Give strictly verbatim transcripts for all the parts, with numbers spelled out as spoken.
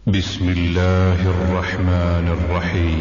بسم الله الرحمن الرحيم.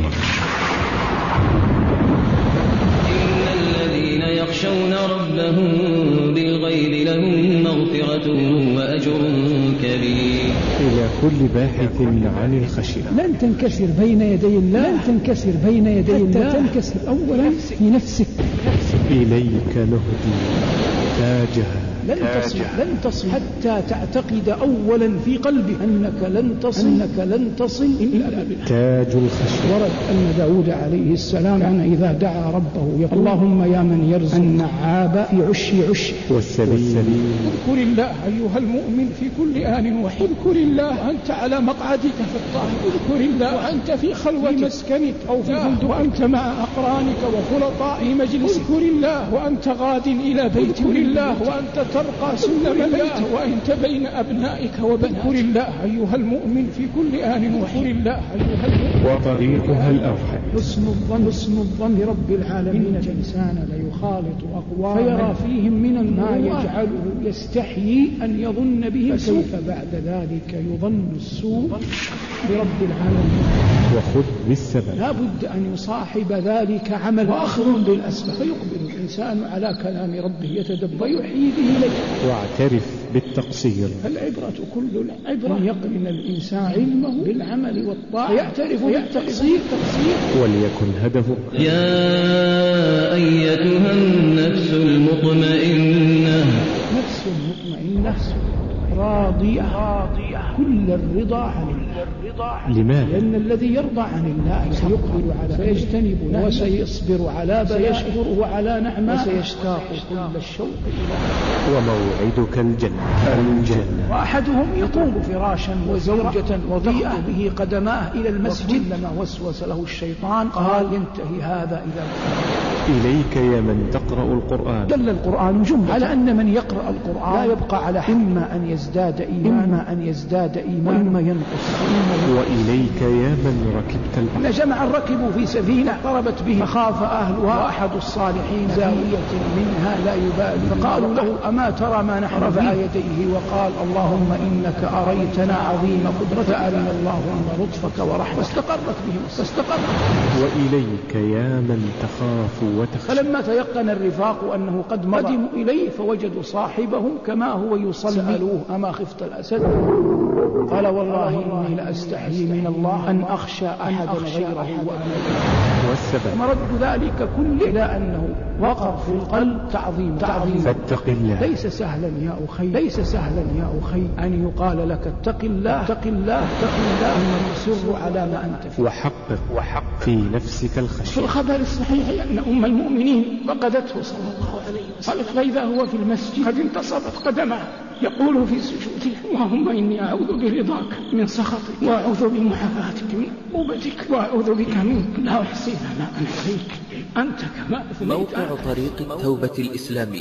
إن الذين يخشون ربهم بالغيب لهم مغفرة وأجر كبير. إلى كل باحث عن الخشية، لن تنكسر بين يدي الله، لن تنكسر بين يدي الله، تنكسر أولا في نفسك. إليك نهدي تاجها، لن تصل لن تصل حتى تعتقد أولا في قلبك أنك لن تصل أنك لن تصل إلا بالله. تاج الخشية. ورد أن داود عليه السلام كان إذا دعا ربه يقول: اللهم يا من يرزق النعاب في عش عش والسبيل. اذكر الله أيها المؤمن في كل آن وحين. اذكر الله وأنت على مقعدك في الطاعة، اذكر الله وأنت في خلوة مسكنك أو في فندق وأنت مع أقرانك وخلطاء مجلسك. اذكر الله وأنت غاد إلى بيت. اذكر الله وأنت ترقى سلم الله وأنت بين أبنائك وبناتك. اذكر الله أيها المؤمن في كل آن وحين. الله أيها المؤمن. وطريقها الأوحد حسن الظن حسن الظن برب العالمين. إن الإنسان ليخالط أقواما فيرى فيهم من ما يجعله يستحيي أن يظن به السوء، فكيف بعد ذلك يظن السوء برب العالمين. وخذ بالسبب. لا بد أن يصاحب ذلك عمل وأخذ بالأسباب، فيقبل الإنسان على كلام ربه يتدبر ويحيي به إليه. واعترف بالتقصير. العبرة كل العبرة أن يقرن الإنسان علمه بالعمل والطاعة فيعترف بالتقصير تقصير. وليكن هدفك يا أيتها النفس المطمئنة، نفس مطمئنة راضية راضية كل الرضا عن الله. لماذا؟ لأن الذي يرضى عن الله سيقبل على سيجتنب وسيصبر على سيشكر على نعمه وسيشتاق كل الشوق إلى. وموعدك الجنة. الجنة. وأحدهم يطوب فراشا وزوجة وضيئة به قدماه إلى المسجد، لما وسوس له الشيطان قال: ينتهي هذا إذا إليك يا من تقرأ القرآن. دل القرآن جملة على أن من يقرأ القرآن لا يبقى على إما أن يزداد إيمانا إما أن يزداد إيمانا وإما ينقص. وإليك يا من ركبت البحر. إن جمع ركبوا في سفينة اضطربت به فخاف أهلها، وأحد الصالحين زاوية منها لا يبالي، فقالوا له: أما ترى ما نحن؟ رفع يديه وقال: اللهم إنك أريتنا عظيم قدرتك، أرنا اللهم لطفك ورحمتك. فاستقرت بهم فاستقرت. وإليك يا من تخاف وتخشى. فلما تيقن الرفاق أنه قد قدموا إليه فوجدوا صاحبهم كما هو يصلي. سألوه: أما خفت الأسد؟ قال: والله إني لأستحيي من الله أن أخشى أحدا غيره وأنا. والسبب مرد ذلك كله إلى أنه وقر في القلب تعظيم تعظيم فاتق الله. ليس سهلا يا أخي ليس سهلا يا أخي أن يقال لك اتق الله اتق الله اتق الله ثم تصر على ما أنت فيه. وحقق وحقق في نفسك الخشية. في الخبر الصحيح أن أم المؤمنين فقدته صلى الله عليه وسلم، فإذا هو في المسجد قد انتصبت قدمه يقول في سجوده: اللهم إني أعوذ برضاك من سخطك، وأعوذ بمحافاتك من عقوبتك، وأعوذ بك منك لا أحصي ثناء عليك أنت كما أثنيت. موقع طريق التوبة الإسلامي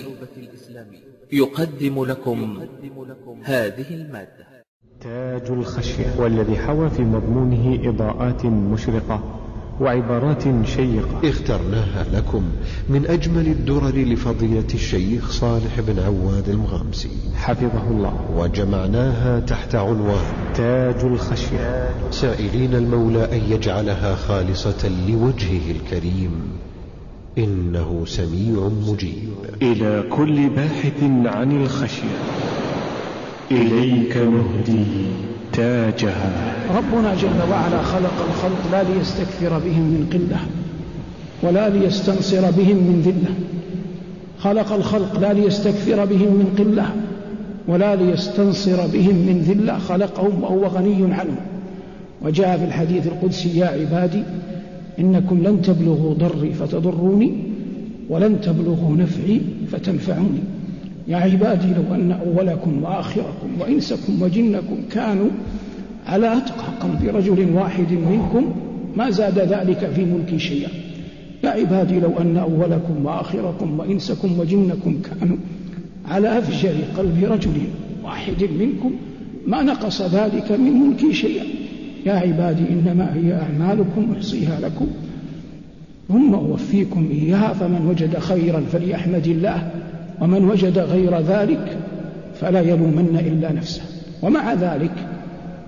يقدم لكم هذه المادة. تاج الخشية، والذي حوى في مضمونه إضاءات مشرقة وعبارات شيقة اخترناها لكم من أجمل الدرر لفضيلة الشيخ صالح بن عواد المغامسي حفظه الله، وجمعناها تحت عنوان تاج الخشية، سائلين المولى أن يجعلها خالصة لوجهه الكريم، إنه سميع مجيب. إلى كل باحث عن الخشية إليك نهدي تاجها. ربنا جل وعلا خلق الخلق لا ليستكثر بهم من قلة ولا ليستنصر بهم من ذلة. خلق الخلق لا ليستكثر بهم من قلة ولا ليستنصر بهم من ذلة، خلقهم وهو غني عنهم. وجاء في الحديث القدسي: يا عبادي إنكم لن تبلغوا ضري فتضروني ولن تبلغوا نفعي فتنفعوني. يا عبادي لو أن أولكم وآخركم وإنسكم وجنكم كانوا على أتقى قلب رجل واحد منكم ما زاد ذلك في ملكي شيئا. يا عبادي لو أن أولكم وآخركم وإنسكم وجنكم كانوا على أفجر قلب رجل واحد منكم ما نقص ذلك من ملكي شيئا. يا عبادي إنما هي أعمالكم أحصيها لكم ثم أوفيكم إياها، فمن وجد خيرا فليحمد الله ومن وجد غير ذلك فلا يلومن إلا نفسه. ومع ذلك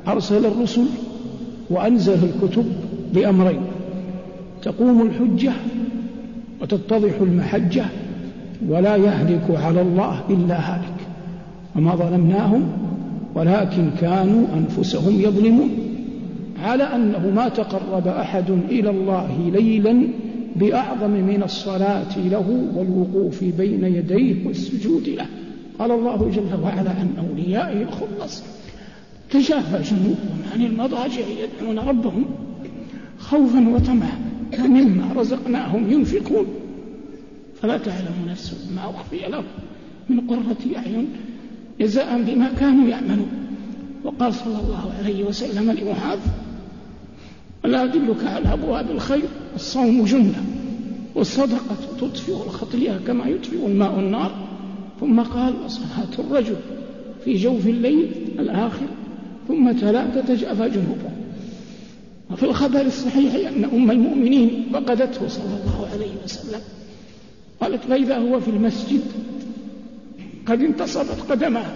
أرسل الرسل وأنزل الكتب بأمرين: تقوم الحجة وتتضح المحجة ولا يهلك على الله إلا هالك. وما ظلمناهم ولكن كانوا أنفسهم يظلمون، على أنه ما تقرب أحد إلى الله ليلا بأعظم من الصلاة له والوقوف بين يديه والسجود له. قال الله جل وعلا عن أوليائه الخلص: تجافى جنوبهم عن المضاجع يدعون ربهم خوفا وطمعا ومما رزقناهم ينفقون فلا تعلم نفس ما أخفي لهم من قرة أعين جزاء بما كانوا يعملون. وقال صلى الله عليه وسلم لمعاذ: ألا أدلك على أبواب الخير؟ الصوم جنة والصدقة تطفئ الخطيئة كما يطفئ الماء النار. ثم قال: وصلاة الرجل في جوف الليل الآخر. ثم تلا: تتجافى جنوبهم. وفي الخبر الصحيح أن أم المؤمنين فقدته صلى الله عليه وسلم، قالت: فإذا هو في المسجد قد انتصبت قدماه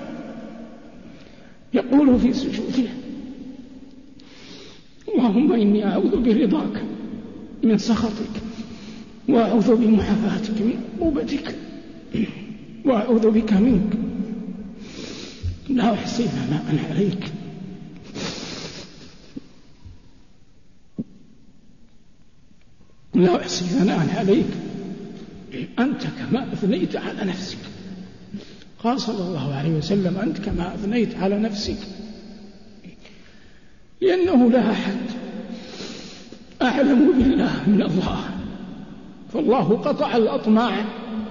يقول في سجوده: اللهم إني أعوذ برضاك من سخطك وأعوذ بمعافاتك من عقوبتك وأعوذ بك منك لا أحصي ثناء عليك لا أحصي ثناء عليك أنت كما أثنيت على نفسك. قال صلى الله عليه وسلم: أنت كما أثنيت على نفسك، لأنه لا أحد أعلم بالله من الله، فالله قطع الأطماع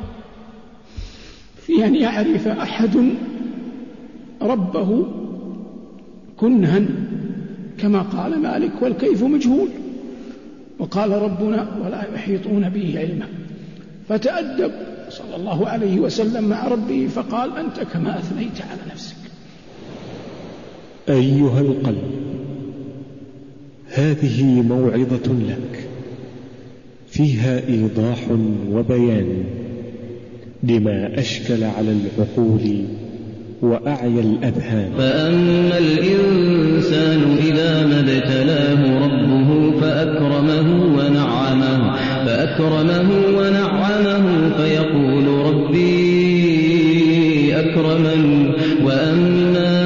في أن يعرف أحد ربه كنها كما قال مالك: والكيف مجهول. وقال ربنا: ولا يحيطون به علما. فتأدب صلى الله عليه وسلم مع ربه فقال: أنت كما أثنيت على نفسك. أيها القلب، هذه موعظة لك فيها إيضاح وبيان لما أشكل على العقول وأعيا الأذهان. فأما الإنسان إذا ما ابتلاه ربه فأكرمه ونعمه فأكرمه ونعمه فيقول ربي أكرمن. وأما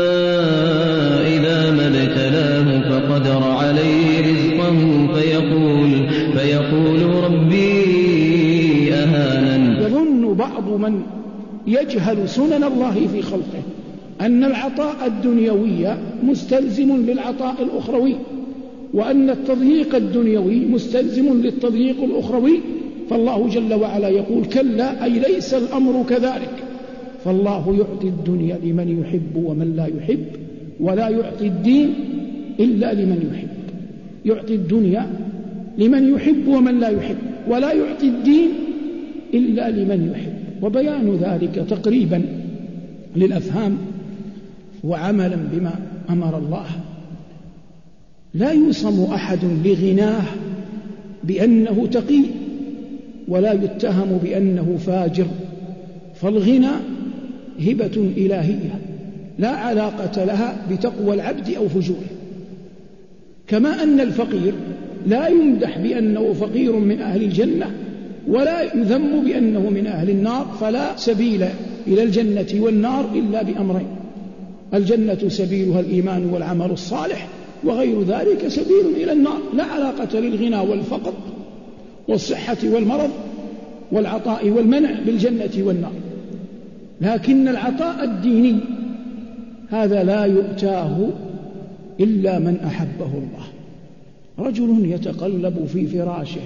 إذا ما ابتلاه فقدر عليه رزقه فيقول فيقول ربي أهانن. يظن بعض من يجهل سنن الله في خلقه أن العطاء الدنيوي مستلزم للعطاء الأخروي، وأن التضييق الدنيوي مستلزم للتضييق الأخروي. فالله جل وعلا يقول: كلا، أي ليس الأمر كذلك. فالله يعطي الدنيا لمن يحب ومن لا يحب، ولا يعطي الدين إلا لمن يحب. يعطي الدنيا لمن يحب ومن لا يحب، ولا يعطي الدين إلا لمن يحب. وبيان ذلك تقريبا للأفهام وعملا بما أمر الله. لا يوصم أحد لغناه بأنه تقي، ولا يتهم بأنه فاجر، فالغنى هبة إلهية لا علاقة لها بتقوى العبد أو فجوره. كما أن الفقير لا يمدح بأنه فقير من أهل الجنة، ولا يذم بأنه من أهل النار. فلا سبيل إلى الجنة والنار إلا بأمرين: الجنة سبيلها الإيمان والعمل الصالح، وغير ذلك سبيل إلى النار. لا علاقة للغنى والفقر والصحة والمرض والعطاء والمنع بالجنة والنار. لكن العطاء الديني هذا لا يؤتاه إلا من أحبه الله. رجل يتقلب في فراشه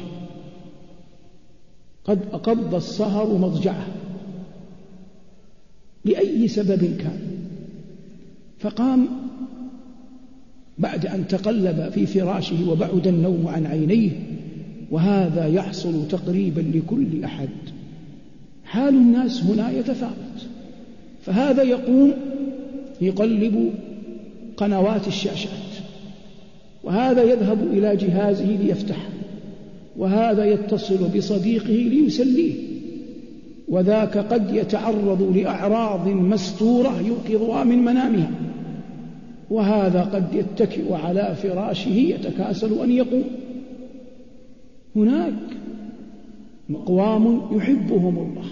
قد أقض السهر مضجعه لأي سبب كان، فقام بعد أن تقلب في فراشه وبعد النوم عن عينيه، وهذا يحصل تقريبا لكل أحد. حال الناس هنا يتفاوت، فهذا يقوم يقلب قنوات الشاشات، وهذا يذهب إلى جهازه ليفتحه، وهذا يتصل بصديقه ليسليه، وذاك قد يتعرض لأعراض مستورة يوقظها من منامها. وهذا قد يتكئ على فراشه يتكاسل أن يقوم. هناك أقوام يحبهم الله،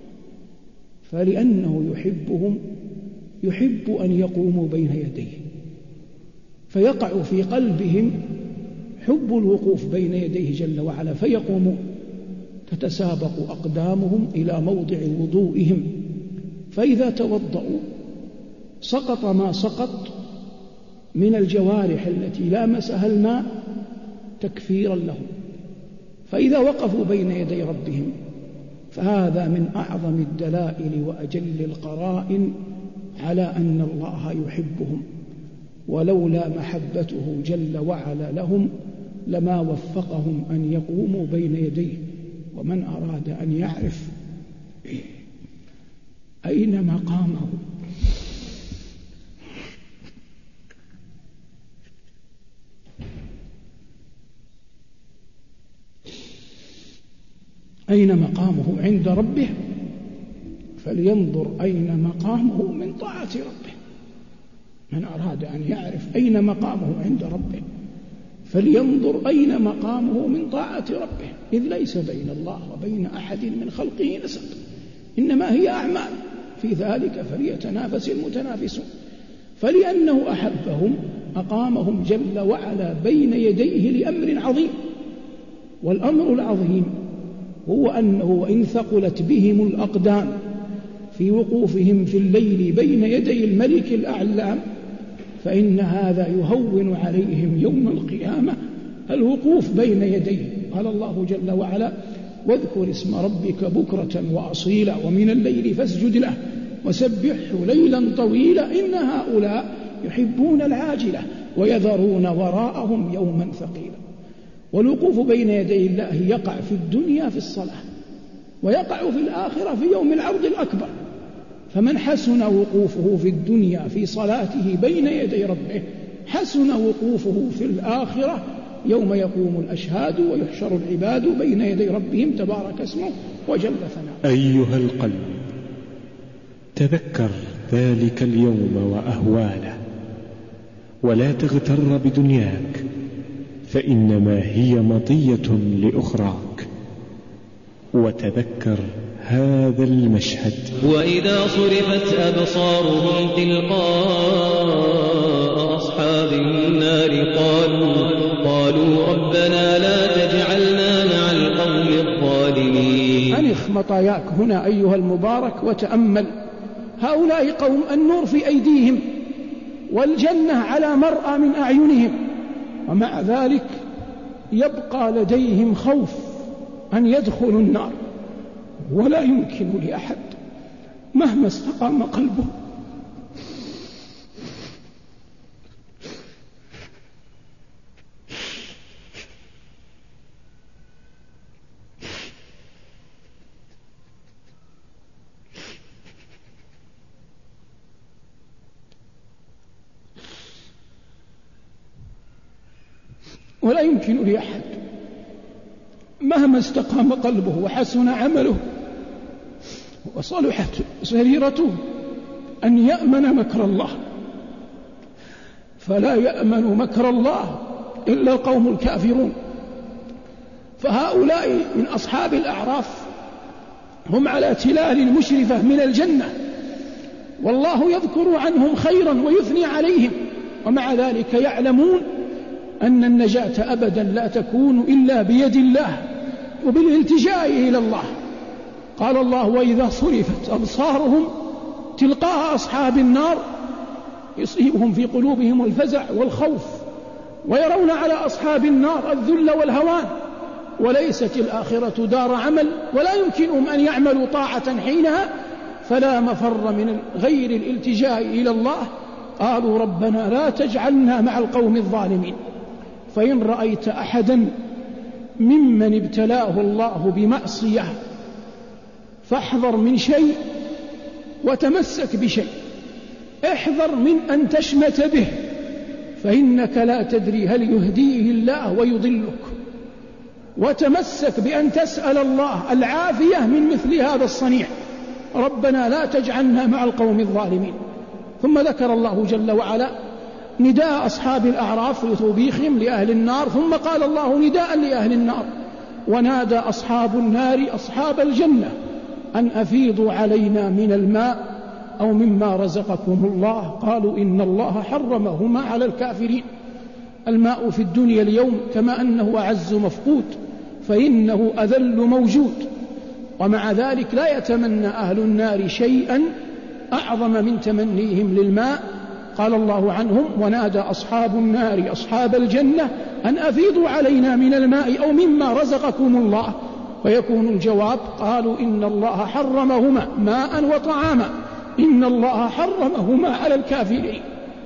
فلأنه يحبهم يحب أن يقوموا بين يديه، فيقع في قلبهم حب الوقوف بين يديه جل وعلا فيقومون، تتسابق أقدامهم إلى موضع وضوئهم، فإذا توضأوا سقط ما سقط من الجوارح التي لامسها الماء تكفيرا لهم، فإذا وقفوا بين يدي ربهم فهذا من أعظم الدلائل وأجل القرائن على أن الله يحبهم، ولولا محبته جل وعلا لهم لما وفقهم أن يقوموا بين يديه. ومن أراد أن يعرف أين مقامه أين مقامه عند ربه فلينظر أين مقامه من طاعة ربه. من أراد أن يعرف أين مقامه عند ربه فلينظر أين مقامه من طاعة ربه، إذ ليس بين الله وبين أحد من خلقه نسب، إنما هي أعمال، في ذلك فليتنافس المتنافسون. فلأنه أحبهم أقامهم جل وعلا بين يديه لأمر عظيم، والأمر العظيم هو أنه وإن ثقلت بهم الأقدام في وقوفهم في الليل بين يدي الملك الأعلام فإن هذا يهون عليهم يوم القيامة الوقوف بين يديه. قال الله جل وعلا: واذكر اسم ربك بكرة وأصيلا ومن الليل فاسجد له وسبحه ليلا طويلا إن هؤلاء يحبون العاجلة ويذرون وراءهم يوما ثقيلا. والوقوف بين يدي الله يقع في الدنيا في الصلاة، ويقع في الآخرة في يوم العرض الأكبر. فمن حسن وقوفه في الدنيا في صلاته بين يدي ربه حسن وقوفه في الآخرة يوم يقوم الأشهاد ويحشر العباد بين يدي ربهم تبارك اسمه وجل ثناؤه. أيها القلب، تذكر ذلك اليوم وأهواله، ولا تغتر بدنياك، فإنما هي مطية لأخراك. وتذكر هذا المشهد: وإذا صرفت أبصارهم تلقاء أصحاب النار قالوا قالوا ربنا لا تجعلنا مع القوم الظالمين. أنخ مطاياك هنا أيها المبارك وتأمل. هؤلاء قوم النور في أيديهم والجنة على مرأى من أعينهم، ومع ذلك يبقى لديهم خوف أن يدخلوا النار، ولا يمكن لأحد مهما استقام قلبه ولا يمكن لأحد مهما استقام قلبه وحسن عمله وصلحت سريرته أن يأمن مكر الله. فلا يأمن مكر الله إلا القوم الكافرون. فهؤلاء من أصحاب الأعراف هم على تلال مشرفة من الجنة، والله يذكر عنهم خيرا ويثني عليهم، ومع ذلك يعلمون أن النجاة أبدا لا تكون إلا بيد الله وبالالتجاء إلى الله. قال الله: وإذا صرفت أبصارهم تلقاء أصحاب النار يصيبهم في قلوبهم الفزع والخوف، ويرون على أصحاب النار الذل والهوان، وليست الآخرة دار عمل، ولا يمكنهم أن يعملوا طاعة حينها، فلا مفر من غير الالتجاء إلى الله. قالوا ربنا لا تجعلنا مع القوم الظالمين. فإن رأيت أحدا ممن ابتلاه الله بمعصية فاحذر من شيء وتمسك بشيء. احذر من أن تشمت به، فإنك لا تدري هل يهديه الله ويضلك. وتمسك بأن تسأل الله العافية من مثل هذا الصنيع، ربنا لا تجعلنا مع القوم الظالمين. ثم ذكر الله جل وعلا نداء أصحاب الأعراف لتوبيخهم لأهل النار، ثم قال الله نداء لأهل النار: ونادى أصحاب النار أصحاب الجنة أن أفيضوا علينا من الماء أو مما رزقكم الله، قالوا إن الله حرمهما على الكافرين. الماء في الدنيا اليوم كما أنه أعز مفقود فإنه أذل موجود، ومع ذلك لا يتمنى أهل النار شيئا أعظم من تمنيهم للماء. قال الله عنهم: ونادى أصحاب النار أصحاب الجنة أن أفيضوا علينا من الماء أو مما رزقكم الله، فيكون الجواب: قالوا إن الله حرمهما ماء وطعاما، إن الله حرمهما على الكافرين.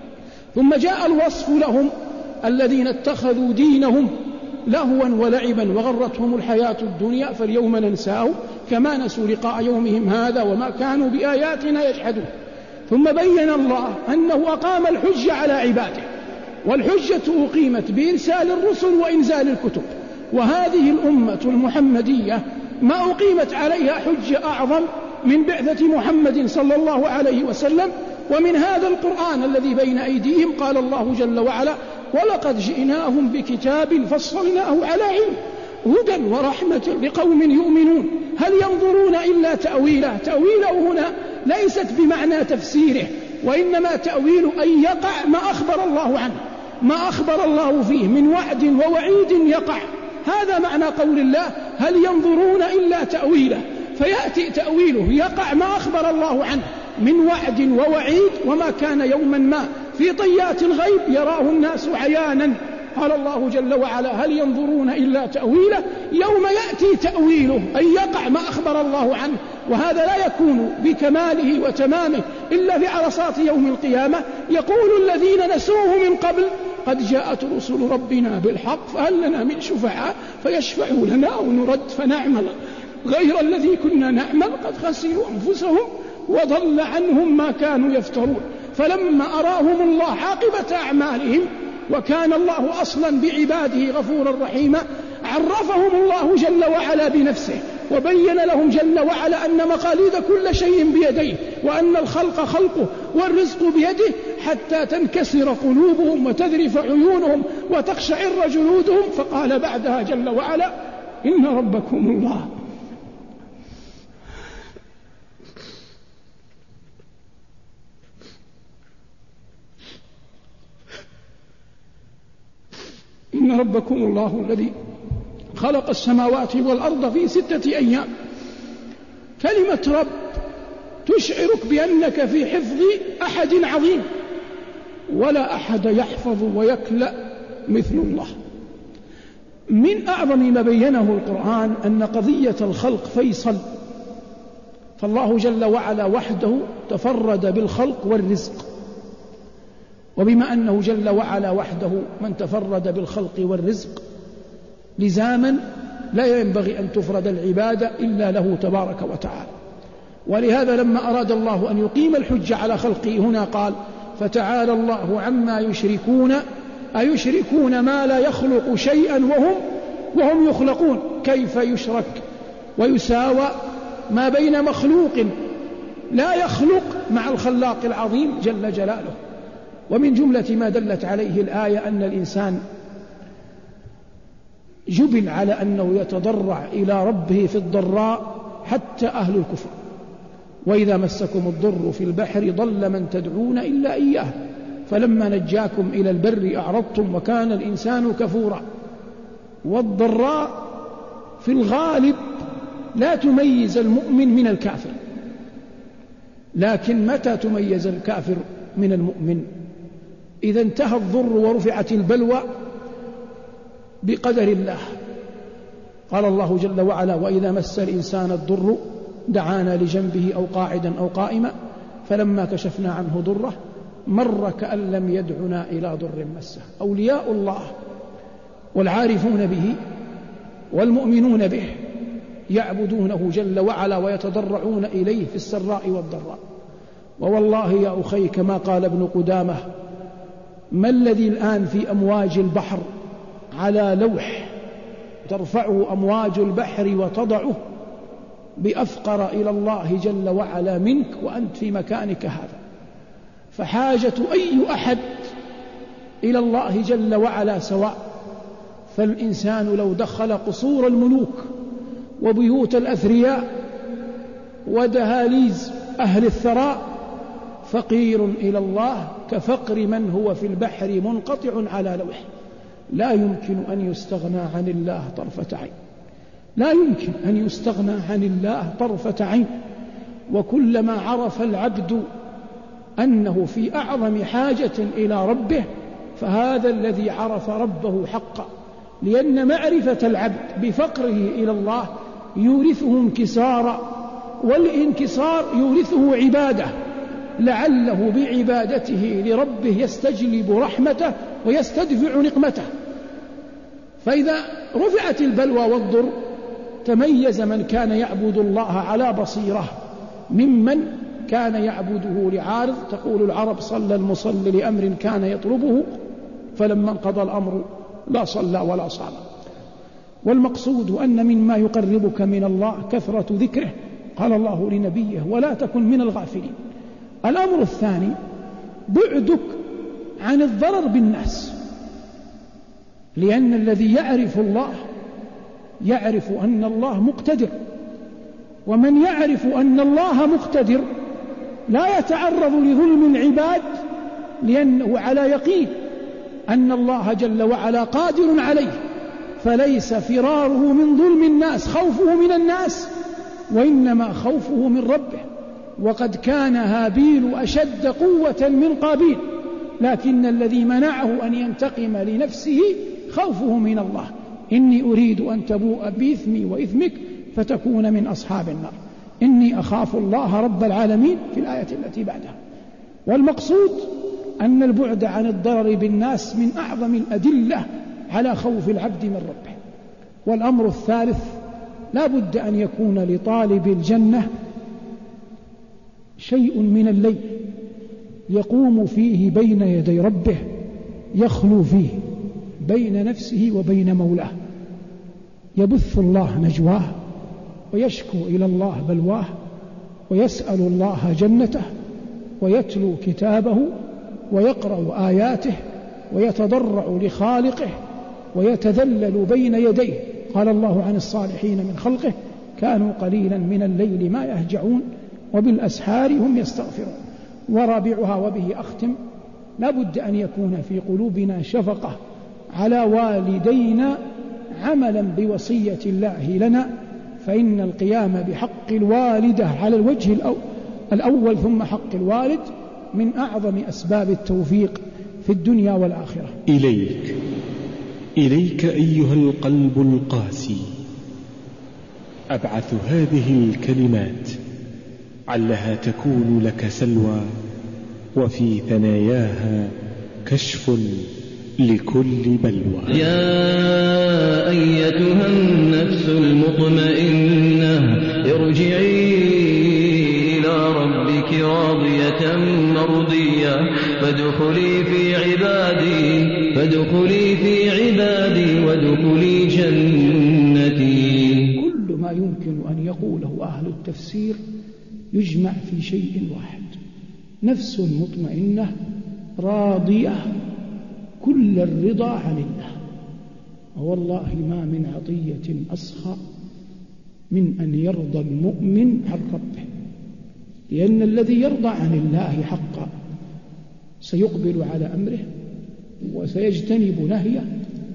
ثم جاء الوصف لهم الذين اتخذوا دينهم لهوا ولعبا وغرتهم الحياة الدنيا فاليوم ننساهم كما نسوا لقاء يومهم هذا وما كانوا بآياتنا يجحدون. ثم بين الله أنه أقام الحجة على عباده، والحجة أقيمت بإرسال الرسل وإنزال الكتب، وهذه الأمة المحمدية ما أقيمت عليها حجة أعظم من بعثة محمد صلى الله عليه وسلم ومن هذا القرآن الذي بين أيديهم. قال الله جل وعلا: ولقد جئناهم بكتاب فصلناه على علم هدى ورحمة لقوم يؤمنون هل ينظرون إلا تأويله. تأويله هنا ليست بمعنى تفسيره، وإنما تأويل أن يقع ما أخبر الله عنه، ما أخبر الله فيه من وعد ووعيد يقع. هذا معنى قول الله: هل ينظرون إلا تأويله، فيأتي تأويله يقع ما أخبر الله عنه من وعد ووعيد، وما كان يوما ما في طيات الغيب يراه الناس عيانا. قال الله جل وعلا: هل ينظرون إلا تأويله، يوم يأتي تأويله أن يقع ما أخبر الله عنه، وهذا لا يكون بكماله وتمامه إلا في عرصات يوم القيامة. يقول الذين نسوه من قبل: قد جاءت رسل ربنا بالحق فهل لنا من شفعاء فيشفعوا لنا أو نرد فنعمل غير الذي كنا نعمل قد خسروا أنفسهم وضل عنهم ما كانوا يفترون. فلما أراهم الله عاقبة أعمالهم، وكان الله أصلا بعباده غفورا رحيما، عرفهم الله جل وعلا بنفسه وبين لهم جل وعلا أن مقاليد كل شيء بيديه، وأن الخلق خلقه والرزق بيده، حتى تنكسر قلوبهم وتذرف عيونهم وتقشعر جلودهم. فقال بعدها جل وعلا: إن ربكم الله إن ربكم الله الذي خلق السماوات والأرض في ستة أيام. كلمة رب تشعرك بأنك في حفظ أحد عظيم، ولا أحد يحفظ ويكلأ مثل الله. من أعظم ما بينه القرآن أن قضية الخلق فيصل، فالله جل وعلا وحده تفرد بالخلق والرزق، وبما أنه جل وعلا وحده من تفرد بالخلق والرزق لزاما لا ينبغي أن تفرد العبادة إلا له تبارك وتعالى. ولهذا لما أراد الله أن يقيم الحجة على خلقه هنا قال: فتعالى الله عما يشركون، أيشركون ما لا يخلق شيئا وهم وهم يخلقون. كيف يشرك ويساوى ما بين مخلوق لا يخلق مع الخلاق العظيم جل جلاله؟ ومن جملة ما دلت عليه الآية أن الإنسان جبل على أنه يتضرع إلى ربه في الضراء، حتى أهل الكفر: وإذا مسكم الضر في البحر ضل من تدعون إلا إياه فلما نجاكم إلى البر أعرضتم وكان الإنسان كفورا. والضراء في الغالب لا تميز المؤمن من الكافر، لكن متى تميز الكافر من المؤمن؟ إذا انتهى الضر ورفعت البلوى بقدر الله. قال الله جل وعلا: وإذا مس الإنسان الضر دعانا لجنبه أو قاعدا أو قائما فلما كشفنا عنه ضره مر كأن لم يدعنا إلى ضر مسه. أولياء الله والعارفون به والمؤمنون به يعبدونه جل وعلا ويتضرعون إليه في السراء والضراء. ووالله يا أخي كما قال ابن قدامة: ما الذي الآن في أمواج البحر على لوح ترفعه أمواج البحر وتضعه بأفقر إلى الله جل وعلا منك وأنت في مكانك هذا؟ فحاجة أي أحد إلى الله جل وعلا سواء. فالإنسان لو دخل قصور الملوك وبيوت الأثرياء ودهاليز أهل الثراء فقير إلى الله كفقر من هو في البحر منقطع على لوح. لا يمكن أن يستغنى عن الله طرفة عين، لا يمكن أن يستغنى عن الله طرفة عين. وكلما عرف العبد أنه في أعظم حاجة إلى ربه فهذا الذي عرف ربه حقا، لأن معرفة العبد بفقره إلى الله يورثه انكسارا، والانكسار يورثه عبادة، لعله بعبادته لربه يستجلب رحمته ويستدفع نقمته. فإذا رفعت البلوى والضر تميز من كان يعبد الله على بصيرة ممن كان يعبده لعارض. تقول العرب: صلى المصلي لأمر كان يطلبه فلما انقضى الأمر لا صلى ولا صام. والمقصود أن مما يقربك من الله كثرة ذكره. قال الله لنبيه: ولا تكن من الغافلين. الأمر الثاني بعدك عن الضرر بالناس، لأن الذي يعرف الله يعرف أن الله مقتدر، ومن يعرف أن الله مقتدر لا يتعرض لظلم العباد، لأنه على يقين أن الله جل وعلا قادر عليه، فليس فراره من ظلم الناس خوفه من الناس، وإنما خوفه من ربه. وقد كان هابيل أشد قوة من قابيل، لكن الذي منعه أن ينتقم لنفسه خوفه من الله: إني أريد أن تبوء بإثمي وإثمك فتكون من أصحاب النار، إني أخاف الله رب العالمين في الآية التي بعدها. والمقصود أن البعد عن الضرر بالناس من أعظم الأدلة على خوف العبد من ربه. والأمر الثالث لا بد أن يكون لطالب الجنة شيء من الليل يقوم فيه بين يدي ربه، يخلو فيه بين نفسه وبين مولاه، يبث الله نجواه ويشكو إلى الله بلواه، ويسأل الله جنته، ويتلو كتابه، ويقرأ آياته، ويتضرع لخالقه، ويتذلل بين يديه. قال الله عن الصالحين من خلقه: كانوا قليلا من الليل ما يهجعون وبالأسحار هم يستغفرون. ورابعها وبه أختم: لا بد أن يكون في قلوبنا شفقة على والدينا عملا بوصية الله لنا، فإن القيام بحق الوالدة على الوجه الأول ثم حق الوالد من أعظم أسباب التوفيق في الدنيا والآخرة. إليك إليك أيها القلب القاسي أبعث هذه الكلمات علها تكون لك سلوى، وفي ثناياها كشف لكل بلوى. يا أيتها النفس المطمئنة ارجعي إلى ربك راضية مرضية فادخلي في عبادي فادخلي في عبادي وادخلي جنتي. كل ما يمكن أن يقوله أهل التفسير يجمع في شيء واحد: نفس مطمئنة راضية كل الرضا عن الله. والله ما من عطية أسخى من أن يرضى المؤمن عن ربه، لأن الذي يرضى عن الله حقا سيقبل على أمره وسيجتنب نهيه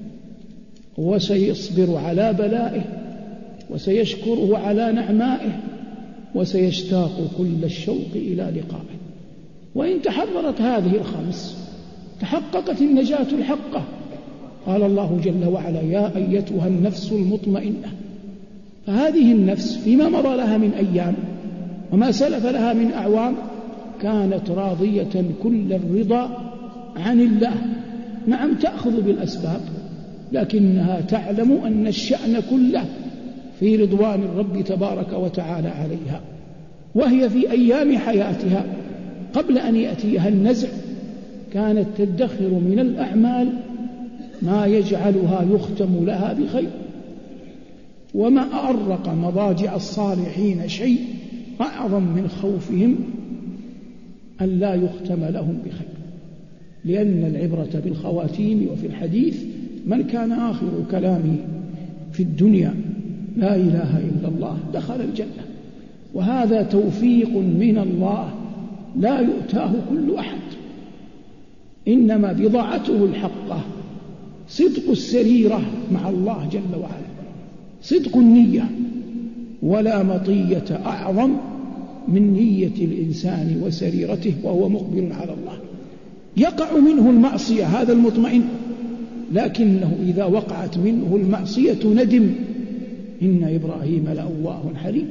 وسيصبر على بلائه وسيشكره على نعمائه وسيشتاق كل الشوق إلى لقائه. وإن تحررت هذه الخمس تحققت النجاة الحقة. قال الله جل وعلا: يا أيتها النفس المطمئنة. فهذه النفس فيما مضى لها من أيام وما سلف لها من أعوام كانت راضية كل الرضا عن الله. نعم تأخذ بالأسباب، لكنها تعلم أن الشأن كله في رضوان الرب تبارك وتعالى عليها. وهي في أيام حياتها قبل أن يأتيها النزع كانت تدخر من الأعمال ما يجعلها يختم لها بخير. وما أأرق مضاجع الصالحين شيء أعظم من خوفهم أن لا يختم لهم بخير. لأن العبرة بالخواتيم. وفي الحديث: من كان آخر كلامه في الدنيا لا إله إلا الله دخل الجنة. وهذا توفيق من الله لا يؤتاه كل أحد، إنما بضاعته الحقة صدق السريرة مع الله جل وعلا، صدق النية، ولا مطية أعظم من نية الإنسان وسريرته وهو مقبل على الله. يقع منه المعصية هذا المطمئن، لكنه إذا وقعت منه المعصية ندم: إن إبراهيم لأواه حليم.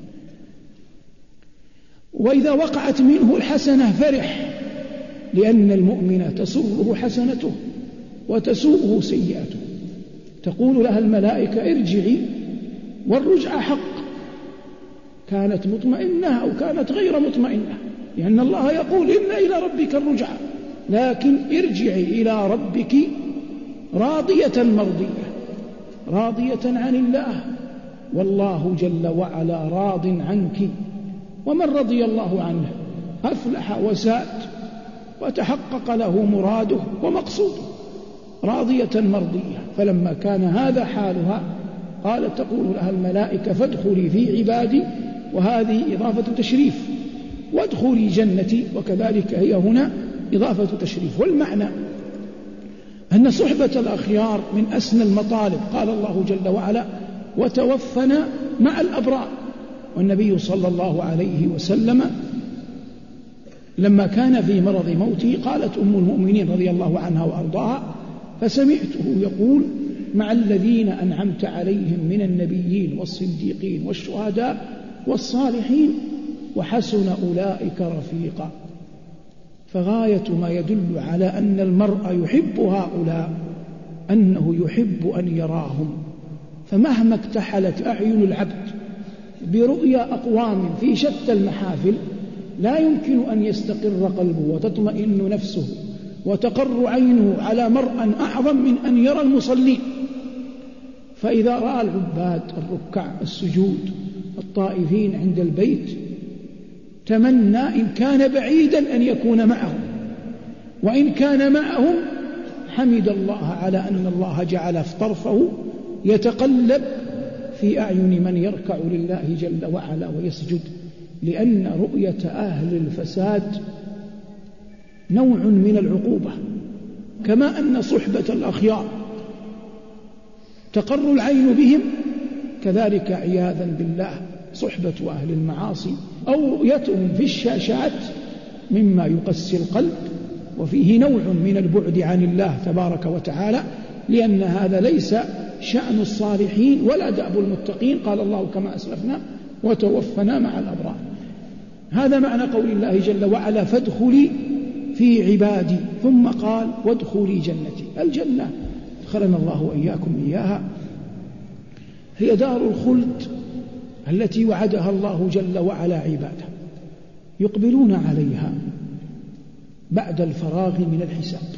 وإذا وقعت منه الحسنة فرح، لأن المؤمن تسره حسنته وتسوءه سيئته. تقول لها الملائكة: ارجعي، والرجعة حق، كانت مطمئنة أو كانت غير مطمئنة، لأن الله يقول: إن إلى ربك الرجعة، لكن ارجعي إلى ربك راضية مرضية، راضية عن الله، والله جل وعلا راض عنك. ومن رضي الله عنه أفلح وساد وتحقق له مراده ومقصوده، راضية مرضية. فلما كان هذا حالها قالت تقول لها الملائكة: فادخلي في عبادي، وهذه إضافة تشريف، وادخلي جنتي، وكذلك هي هنا إضافة تشريف. والمعنى أن صحبة الأخيار من أسنى المطالب. قال الله جل وعلا: وتوفنا مع الأبرار. والنبي صلى الله عليه وسلم لما كان في مرض موته قالت أم المؤمنين رضي الله عنها وأرضاها: فسمعته يقول: مع الذين أنعمت عليهم من النبيين والصديقين والشهداء والصالحين وحسن أولئك رفيقا. فغاية ما يدل على أن المرء يحب هؤلاء أنه يحب أن يراهم. فمهما اكتحلت أعين العبد برؤيا أقوام في شتى المحافل لا يمكن أن يستقر قلبه وتطمئن نفسه وتقر عينه على مرء أعظم من أن يرى المصلين. فإذا رأى العباد الركع السجود الطائفين عند البيت تمنى إن كان بعيدا أن يكون معهم، وإن كان معهم حمد الله على أن الله جعل طرفه يتقلب في أعين من يركع لله جل وعلا ويسجد، لأن رؤية أهل الفساد نوع من العقوبة. كما أن صحبة الأخيار تقر العين بهم، كذلك عياذا بالله صحبة أهل المعاصي أو رؤيتهم في الشاشات مما يقسي القلب، وفيه نوع من البعد عن الله تبارك وتعالى، لأن هذا ليس شأن الصالحين ولا دأب المتقين. قال الله كما أسلفنا: وتوفنا مع الأبرار. هذا معنى قول الله جل وعلا: فادخلي في عبادي، ثم قال: وادخلي جنتي. الجنة دخلنا الله وإياكم إياها هي دار الخلد التي وعدها الله جل وعلا عباده، يقبلون عليها بعد الفراغ من الحساب،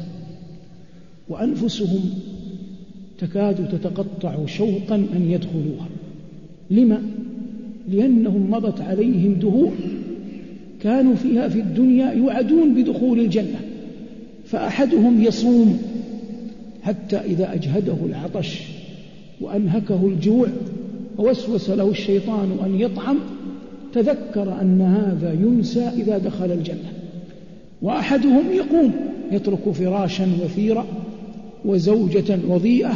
وأنفسهم تكاد تتقطع شوقا أن يدخلوها. لما؟ لأنهم مضت عليهم دهور كانوا فيها في الدنيا يوعدون بدخول الجنة، فأحدهم يصوم حتى إذا أجهده العطش وأنهكه الجوع ووسوس له الشيطان أن يطعم تذكر أن هذا ينسى إذا دخل الجنة. وأحدهم يقوم يترك فراشا وثيرا وزوجة وضيئة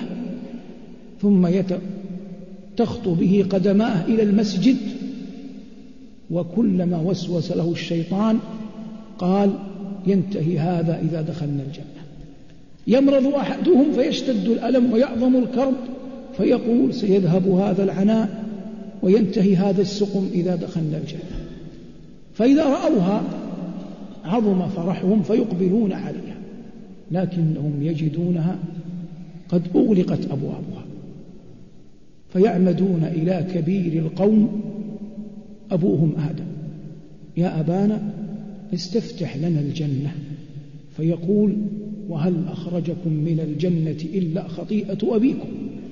ثم تخطو به قدماه إلى المسجد، وكلما وسوس له الشيطان قال: ينتهي هذا إذا دخلنا الجنة. يمرض أحدهم فيشتد الألم ويعظم الكرب فيقول: سيذهب هذا العناء وينتهي هذا السقم إذا دخلنا الجنة. فإذا رأوها عظم فرحهم فيقبلون عليها، لكنهم يجدونها قد أغلقت أبوابها، فيعمدون إلى كبير القوم أبوهم آدم: يا أبانا استفتح لنا الجنة. فيقول: وهل أخرجكم من الجنة إلا خطيئة أبيكم؟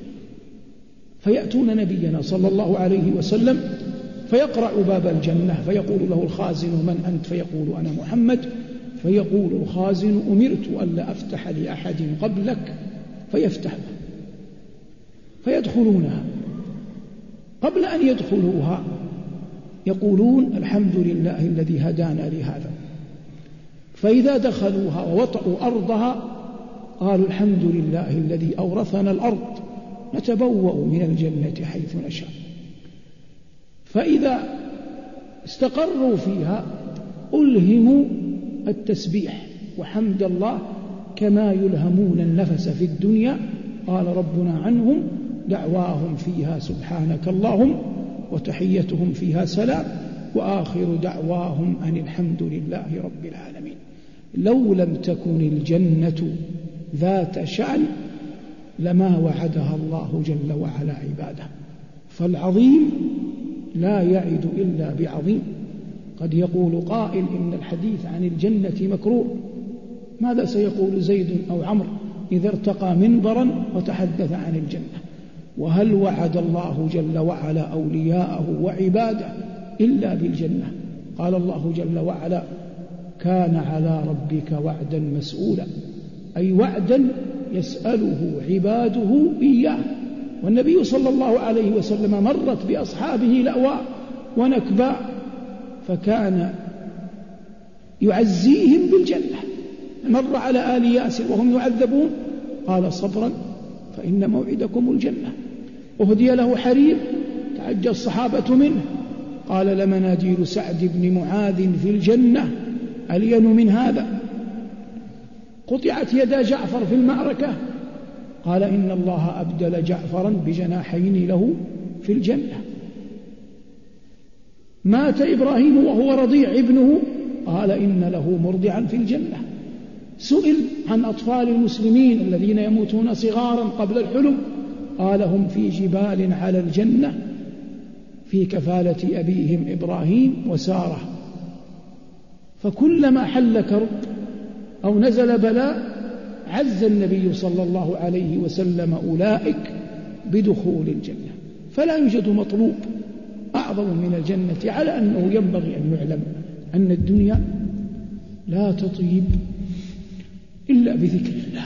فيأتون نبينا صلى الله عليه وسلم فيقرع باب الجنة فيقول له الخازن: من أنت؟ فيقول: أنا محمد. فيقول الخازن أمرت ألا أفتح لأحد قبلك فيفتح له فيدخلونها. قبل أن يدخلوها يقولون الحمد لله الذي هدانا لهذا، فإذا دخلوها ووطئوا أرضها قالوا الحمد لله الذي أورثنا الأرض نتبوأ من الجنة حيث نشاء. فإذا استقروا فيها ألهموا التسبيح وحمد الله كما يلهمون النفس في الدنيا. قال ربنا عنهم دعواهم فيها سبحانك اللهم وتحيتهم فيها سلام وآخر دعواهم أن الحمد لله رب العالمين. لو لم تكن الجنة ذات شأن لما وعدها الله جل وعلا عباده، فالعظيم لا يعد إلا بعظيم. قد يقول قائل إن الحديث عن الجنة مكروه، ماذا سيقول زيد أو عمرو إذا ارتقى منبرا وتحدث عن الجنة؟ وهل وعد الله جل وعلا أولياءه وعباده إلا بالجنة؟ قال الله جل وعلا كان على ربك وعدا مسؤولا، أي وعدا يسأله عباده إياه. والنبي صلى الله عليه وسلم مرت بأصحابه لأواء ونكباء فكان يعزيهم بالجنة. مر على آل ياسر وهم يعذبون قال صبرا فإن موعدكم الجنة. أهدي له حرير تعجى الصحابة منه قال لمناديل سعد بن معاذ في الجنة ألين من هذا. قطعت يدا جعفر في المعركة قال إن الله أبدل جعفرا بجناحين له في الجنة. مات إبراهيم وهو رضيع ابنه قال إن له مرضعا في الجنة. سئل عن أطفال المسلمين الذين يموتون صغارا قبل الحلم قال هم في جبال على الجنة في كفالة أبيهم إبراهيم وسارة. فكلما حل كرب أو نزل بلاء عز النبي صلى الله عليه وسلم أولئك بدخول الجنة. فلا يوجد مطلوب أعظم من الجنة، على أنه ينبغي أن يعلم أن الدنيا لا تطيب إلا بذكر الله،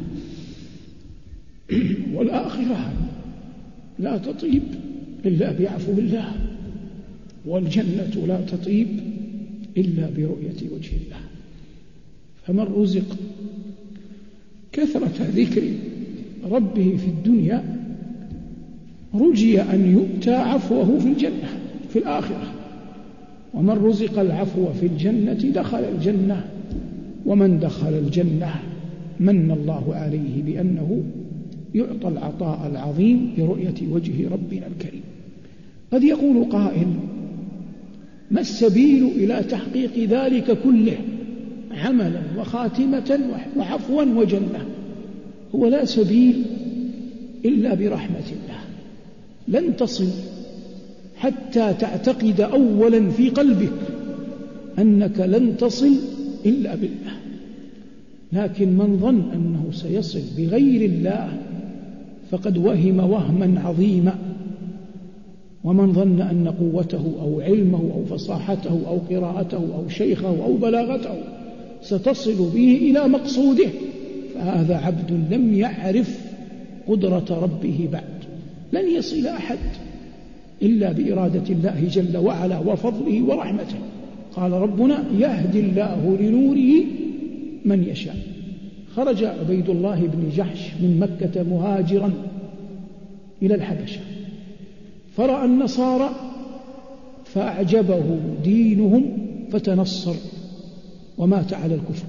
والآخرة لا تطيب إلا بعفو الله، والجنة لا تطيب إلا برؤية وجه الله. فمن رزق كثرة ذكر ربه في الدنيا رجي أن يؤتى عفوه في الجنة في الآخرة. ومن رزق العفو في الجنة دخل الجنة، ومن دخل الجنة من الله عليه بأنه يعطى العطاء العظيم برؤية وجه ربنا الكريم. قد يقول قائل ما السبيل إلى تحقيق ذلك كله عملا وخاتمة وعفوا وجنة؟ هو لا سبيل إلا برحمة الله. لن تصل حتى تعتقد أولا في قلبك أنك لن تصل إلا بالله. لكن من ظن أنه سيصل بغير الله فقد وهم وهما عظيما. ومن ظن أن قوته أو علمه أو فصاحته أو قراءته أو شيخه أو بلاغته ستصل به إلى مقصوده فهذا عبد لم يعرف قدرة ربه بعد. لن يصل أحد إلا بإرادة الله جل وعلا وفضله ورحمته. قال ربنا يهدي الله لنوره من يشاء. خرج عبيد الله بن جحش من مكة مهاجرا إلى الحبشة فرأى النصارى فأعجبه دينهم فتنصر ومات على الكفر.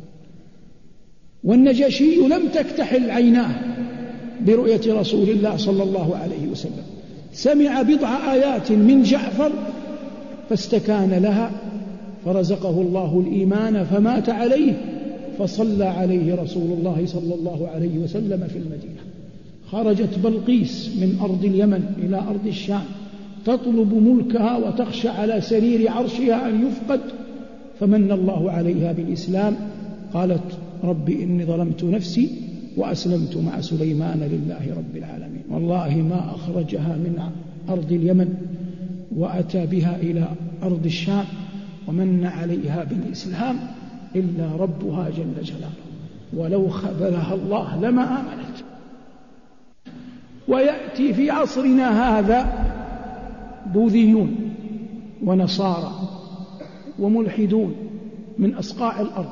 والنجاشي لم تكتحل عيناه برؤية رسول الله صلى الله عليه وسلم، سمع بضع آيات من جعفر فاستكان لها فرزقه الله الإيمان فمات عليه، فصلى عليه رسول الله صلى الله عليه وسلم في المدينة. خرجت بلقيس من أرض اليمن إلى أرض الشام تطلب ملكها وتخشى على سرير عرشها أن يفقد، فمن الله عليها بالإسلام. قالت رب إني ظلمت نفسي وأسلمت مع سليمان لله رب العالمين. والله ما أخرجها من أرض اليمن وأتى بها إلى أرض الشام ومن عليها بالإسلام إلا ربها جل جلاله، ولو خذلها الله لما آمنت. ويأتي في عصرنا هذا بوذيون ونصارى وملحدون من أصقاع الأرض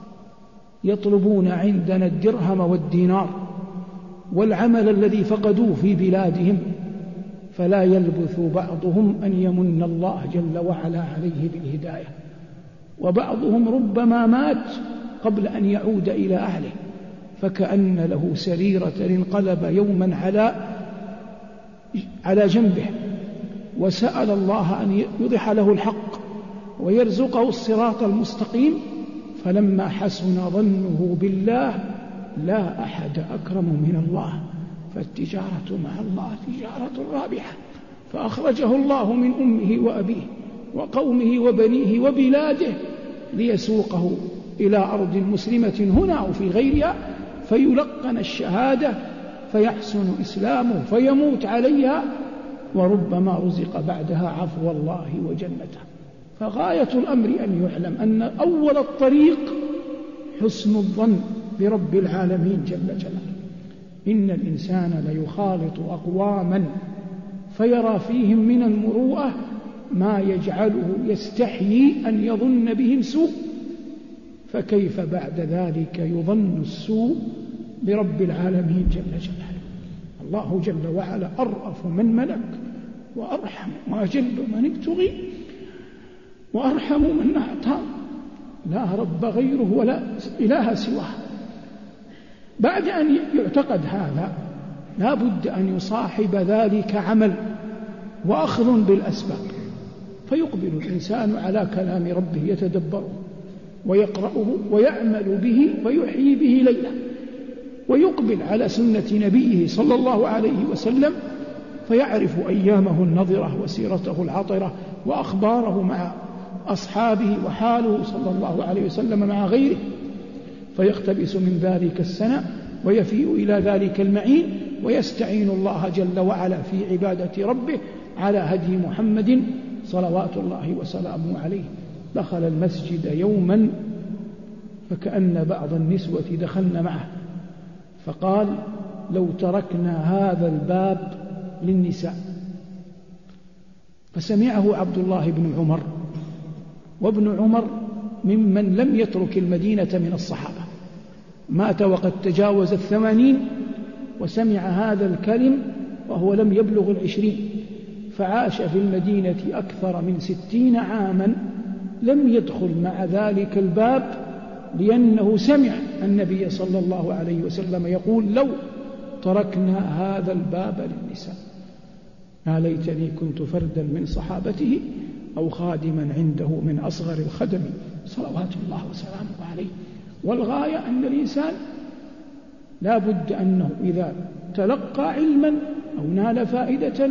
يطلبون عندنا الدرهم والدينار والعمل الذي فقدوه في بلادهم، فلا يلبث بعضهم أن يمن الله جل وعلا عليه بالهداية، وبعضهم ربما مات قبل أن يعود إلى أهله، فكأن له سريرة انقلب يوما على على جنبه، وسأل الله أن يوضح له الحق ويرزقه الصراط المستقيم، فلما حسن ظنه بالله لا أحد أكرم من الله، فالتجارة مع الله تجارة رابحة، فأخرجه الله من أمه وأبيه وقومه وبنيه وبلاده ليسوقه إلى أرض مسلمة هنا أو في غيرها، فيلقن الشهادة فيحسن إسلامه فيموت عليها، وربما رزق بعدها عفو الله وجنته. فغاية الأمر أن يعلم أن أول الطريق حسن الظن برب العالمين جل جلاله. إن الإنسان ليخالط أقواما فيرى فيهم من المروءة ما يجعله يستحيي أن يظن بهم سوء، فكيف بعد ذلك يظن السوء برب العالمين جل جلاله. الله جل وعلا أرأف من ملك وأرحم وأجل من ابتغي وأرحم من أعطى، لا رب غيره ولا إله سواه. بعد أن يعتقد هذا لا بد أن يصاحب ذلك عمل وأخذ بالأسباب، فيقبل الإنسان على كلام ربه يتدبره ويقرأه ويعمل به ويحيي به ليله، ويقبل على سنة نبيه صلى الله عليه وسلم فيعرف أيامه النظرة وسيرته العطرة وأخباره مع أصحابه وحاله صلى الله عليه وسلم مع غيره، فيقتبس من ذلك السنة ويفيء إلى ذلك المعين، ويستعين الله جل وعلا في عبادة ربه على هدي محمد صلوات الله وسلامه عليه. دخل المسجد يوما فكأن بعض النسوة دخلن معه، فقال: لو تركنا هذا الباب للنساء. فسمعه عبد الله بن عمر، وابن عمر ممن لم يترك المدينة من الصحابة، مات وقد تجاوز الثمانين، وسمع هذا الكلم وهو لم يبلغ العشرين، فعاش في المدينة أكثر من ستين عاما لم يدخل مع ذلك الباب، لأنه سمع النبي صلى الله عليه وسلم يقول: لو تركنا هذا الباب للنساء. يا ليتني كنت فردا من صحابته أو خادما عنده من أصغر الخدم صلوات الله وسلامه عليه. والغاية أن الإنسان لا بد أنه إذا تلقى علما أو نال فائدة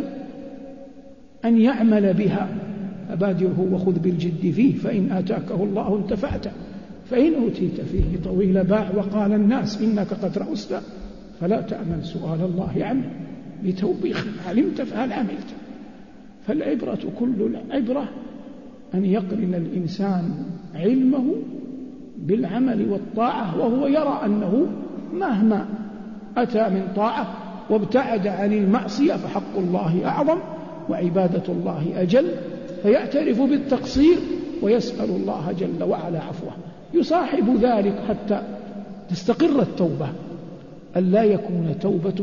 أن يعمل بها، فبادره وخذ بالجد فيه، فإن آتاكه الله انتفعت، فإن أوتيت فيه طويل باع وقال الناس إنك قد رأست، فلا تأمن سؤال الله عنه بتوبيخ علمت فهل عملت. فالعبرة كل العبرة أن يقرن الإنسان علمه بالعمل والطاعة، وهو يرى أنه مهما أتى من طاعة وابتعد عن المعصية فحق الله أعظم وعبادة الله أجل، فيعترف بالتقصير ويسأل الله جل وعلا عفوه. يصاحب ذلك حتى تستقر التوبة، أن لا يكون توبتك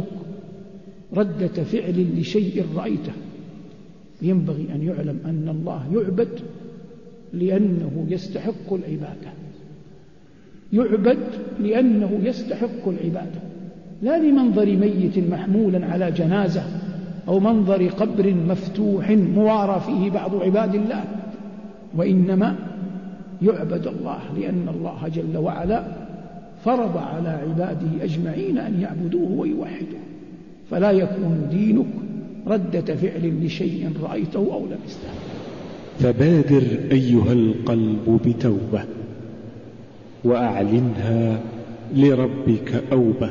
ردة فعل لشيء رأيته. ينبغي أن يعلم أن الله يعبد لأنه يستحق العبادة، يعبد لأنه يستحق العبادة، لا لمنظر ميت محمولا على جنازة أو منظر قبر مفتوح موارى فيه بعض عباد الله، وإنما يعبد الله لأن الله جل وعلا فرض على عباده أجمعين أن يعبدوه ويوحدوه. فلا يكون دينك ردة فعل لشيء رأيته أو لمسته. فبادر أيها القلب بتوبة وأعلنها لربك أوبة.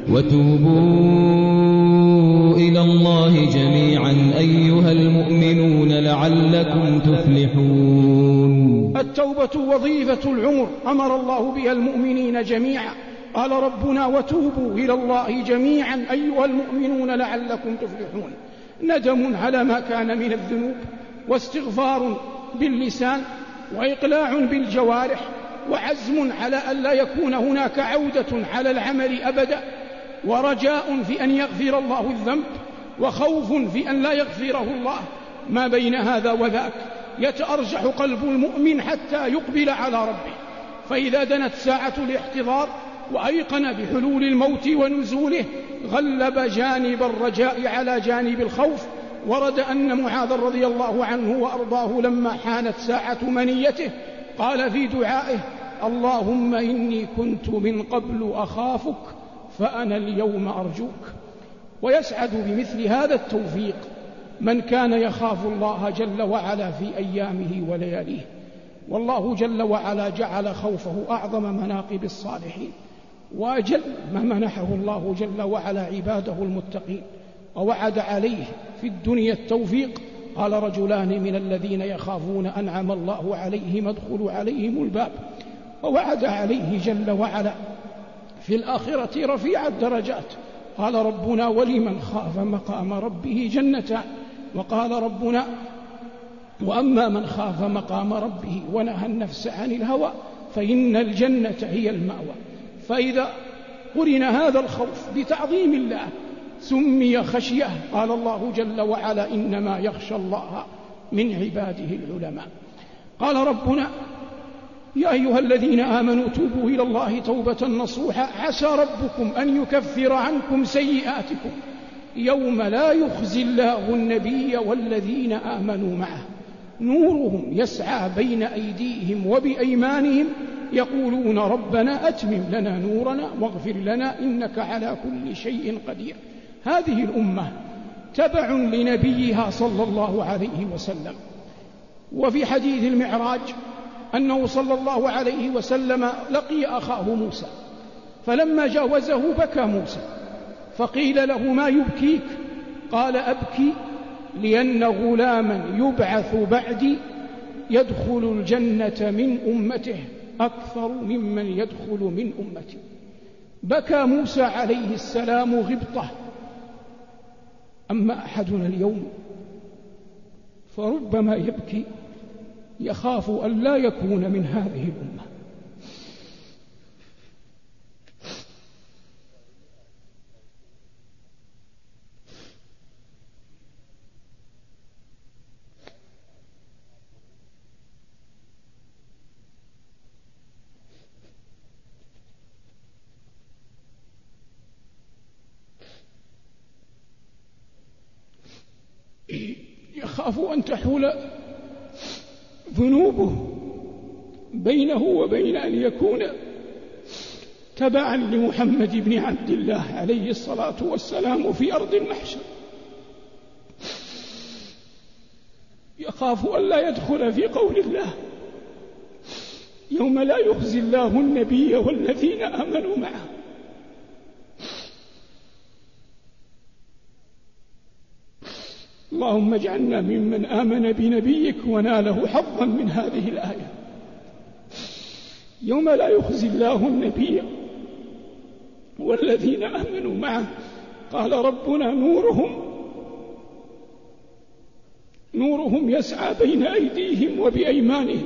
وتوبوا إلى الله جميعا أيها المؤمنون لعلكم تفلحون. التوبة وظيفة العمر أمر الله بها المؤمنين جميعا. قال ربنا وتوبوا إلى الله جميعا أيها المؤمنون لعلكم تفلحون. ندم على ما كان من الذنوب، واستغفار باللسان، وإقلاع بالجوارح، وعزم على أن لا يكون هناك عودة على العمل أبدا، ورجاء في أن يغفر الله الذنب، وخوف في أن لا يغفره الله. ما بين هذا وذاك يتأرجح قلب المؤمن حتى يقبل على ربه، فإذا دنت ساعة الاحتضار وأيقن بحلول الموت ونزوله غلب جانب الرجاء على جانب الخوف. ورد أن معاذ رضي الله عنه وأرضاه لما حانت ساعة منيته قال في دعائه: اللهم إني كنت من قبل أخافك فأنا اليوم أرجوك. ويسعد بمثل هذا التوفيق من كان يخاف الله جل وعلا في أيامه ولياليه. والله جل وعلا جعل خوفه أعظم مناقب الصالحين، وأجل ما منحه الله جل وعلا عباده المتقين، ووعد عليه في الدنيا التوفيق. قال رجلان من الذين يخافون أنعم الله عليهم ادخلوا عليهم الباب. ووعد عليه جل وعلا في الآخرة رفيع الدرجات. قال ربنا: ولمن خاف مقام ربه جنتان. وقال ربنا: وأما من خاف مقام ربه ونهى النفس عن الهوى فإن الجنة هي المأوى. فإذا قرن هذا الخوف بتعظيم الله سمي خشية. قال الله جل وعلا: إنما يخشى الله من عباده العلماء. قال ربنا: يا أيها الذين آمنوا توبوا إلى الله توبة نصوحا عسى ربكم أن يكفر عنكم سيئاتكم يوم لا يخزي الله النبي والذين آمنوا معه نورهم يسعى بين أيديهم وبأيمانهم يقولون ربنا أتمم لنا نورنا واغفر لنا إنك على كل شيء قدير. هذه الأمة تبع لنبيها صلى الله عليه وسلم. وفي حديث المعراج أنه صلى الله عليه وسلم لقي أخاه موسى، فلما جاوزه بكى موسى، فقيل له: ما يبكيك؟ قال: أبكي لأن غلاما يبعث بعدي يدخل الجنة من أمته أكثر ممن يدخل من أمتي. بكى موسى عليه السلام غبطة. أما أحدنا اليوم فربما يبكي يخاف أن لا يكون من هذه الأمة. يخاف أن تحول ذنوبه بينه وبين أن يكون تبعا لمحمد بن عبد الله عليه الصلاة والسلام في أرض المحشر. يخاف أن لا يدخل في قول الله: يوم لا يخزي الله النبي والذين آمنوا معه. اللهم اجعلنا ممن آمن بنبيك وناله حظا من هذه الآية. يوم لا يخزي الله النبي والذين آمنوا معه. قال ربنا: نورهم نورهم يسعى بين أيديهم وبأيمانهم.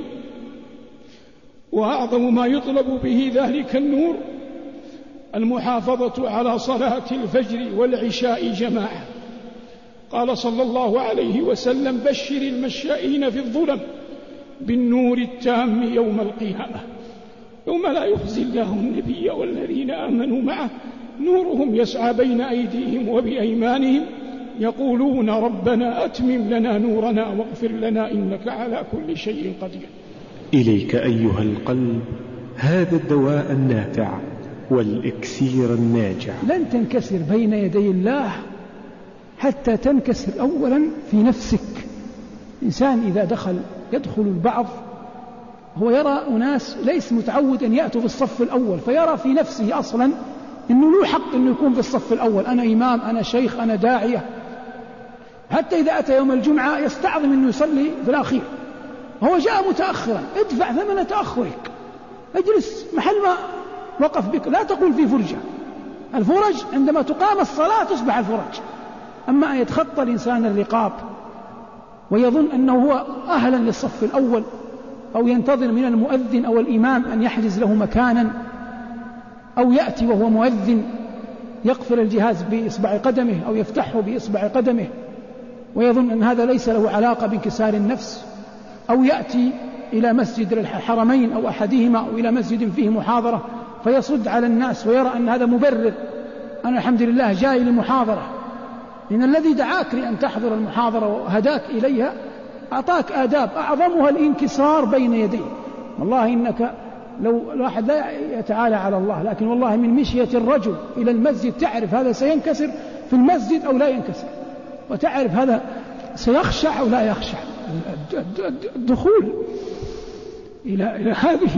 وأعظم ما يطلب به ذلك النور المحافظة على صلاة الفجر والعشاء جماعة. قال صلى الله عليه وسلم: بشر المشائين في الظلم بالنور التام يوم القيامة. يوم لا يخزي الله النبي والذين آمنوا معه نورهم يسعى بين أيديهم وبأيمانهم يقولون ربنا أتمم لنا نورنا واغفر لنا إنك على كل شيء قدير. إليك أيها القلب هذا الدواء النافع والإكسير الناجع. لن تنكسر بين يدي الله حتى تنكسر أولا في نفسك. إنسان إذا دخل يدخل البعض هو يرى أناس ليس متعود أن يأتوا في الصف الأول، فيرى في نفسه أصلا أنه له حق أنه يكون في الصف الأول. أنا إمام، أنا شيخ، أنا داعية. حتى إذا أتى يوم الجمعة يستعظم أنه يصلي في الأخير، هو جاء متأخرا، ادفع ثمن تأخرك، اجلس محل ما وقف بك، لا تقول في فرجة. الفرج عندما تقام الصلاة تصبح الفرج. أما أن يتخطى الإنسان الرقاب ويظن أنه هو أهلا للصف الأول، أو ينتظر من المؤذن أو الإمام أن يحجز له مكانا، أو يأتي وهو مؤذن يقفل الجهاز بإصبع قدمه أو يفتحه بإصبع قدمه ويظن أن هذا ليس له علاقة بانكسار النفس، أو يأتي إلى مسجد الحرمين أو أحدهما أو إلى مسجد فيه محاضرة فيصد على الناس ويرى أن هذا مبرر، أنا الحمد لله جاي لمحاضرة. إن الذي دعاك لأن تحضر المحاضرة وهداك إليها أعطاك آداب أعظمها الانكسار بين يديه. والله إنك لو الواحد لا يتعالى على الله، لكن والله من مشية الرجل إلى المسجد تعرف هذا سينكسر في المسجد أو لا ينكسر، وتعرف هذا سيخشع أو لا يخشع. الدخول إلى إلى هذه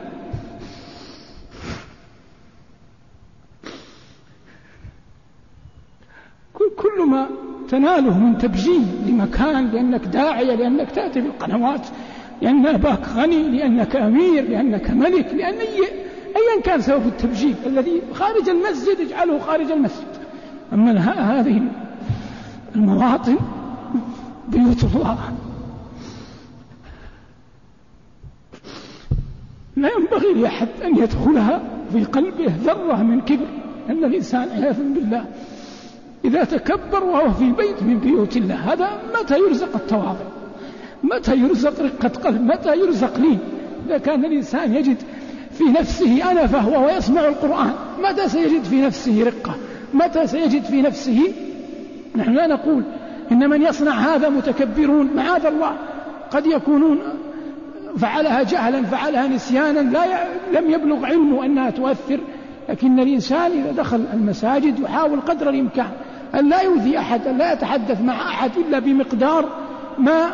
كل ما تناله من تبجيل لمكان، لأنك داعية، لأنك تأتي بالقنوات، لأن أباك غني، لأنك أمير، لأنك ملك، لأن أيا كان سبب التبجيل الذي خارج المسجد اجعله خارج المسجد. أما هذه المواطن بيوت الله لا ينبغي لأحد أن يدخلها في قلبه ذرة من كبر، أن الإنسان عياذا بالله إذا تكبر وهو في بيت من بيوت الله، هذا متى يرزق التواضع؟ متى يرزق رقة قلب؟ متى يرزق لين؟ إذا كان الإنسان يجد في نفسه أنفة وهو يسمع القرآن، متى سيجد في نفسه رقة؟ متى سيجد في نفسه؟ نحن لا نقول إن من يصنع هذا متكبرون، معاذ الله، قد يكونون فعلها جهلا، فعلها نسيانا، لا ي... لم يبلغ علمه أنها تؤثر. لكن الإنسان إذا دخل المساجد يحاول قدر الإمكان أن لا يؤذي أحد، أن لا يتحدث مع أحد إلا بمقدار ما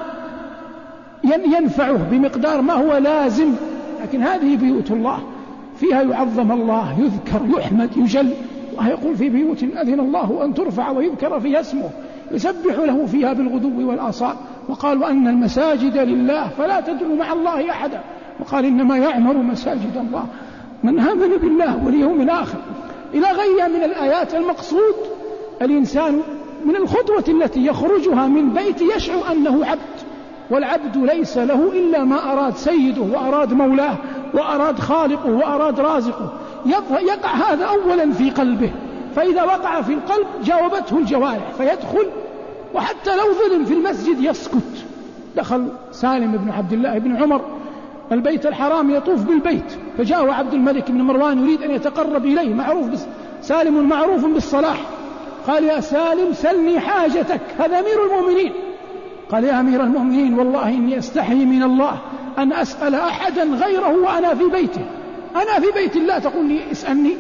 ينفعه، بمقدار ما هو لازم. لكن هذه بيوت الله فيها يعظم الله، يذكر، يحمد، يجل. الله يقول في بيوت أذن الله أن ترفع ويذكر فيها اسمه يسبح له فيها بالغدو والآصال. وقال وأن المساجد لله فلا تدعوا مع الله أحدا. وقال إنما يعمر مساجد الله من آمن بالله واليوم الآخر، إلى غيرها من الآيات. المقصود الإنسان من الخطوة التي يخرجها من بيت يشعر أنه عبد، والعبد ليس له إلا ما أراد سيده وأراد مولاه وأراد خالقه وأراد رازقه. يقع هذا أولا في قلبه، فإذا وقع في القلب جاوبته الجوارح فيدخل، وحتى لو ظلم في المسجد يسكت. دخل سالم بن عبد الله بن عمر البيت الحرام يطوف بالبيت، فجاء عبد الملك بن مروان يريد أن يتقرب إليه، معروف بس سالم معروف بالصلاح. قال يا سالم سلني حاجتك، هذا أمير المؤمنين. قال يا أمير المؤمنين والله إني أستحي من الله أن أسأل أحدا غيره وأنا في بيته، أنا في بيت الله تقول لي اسألني.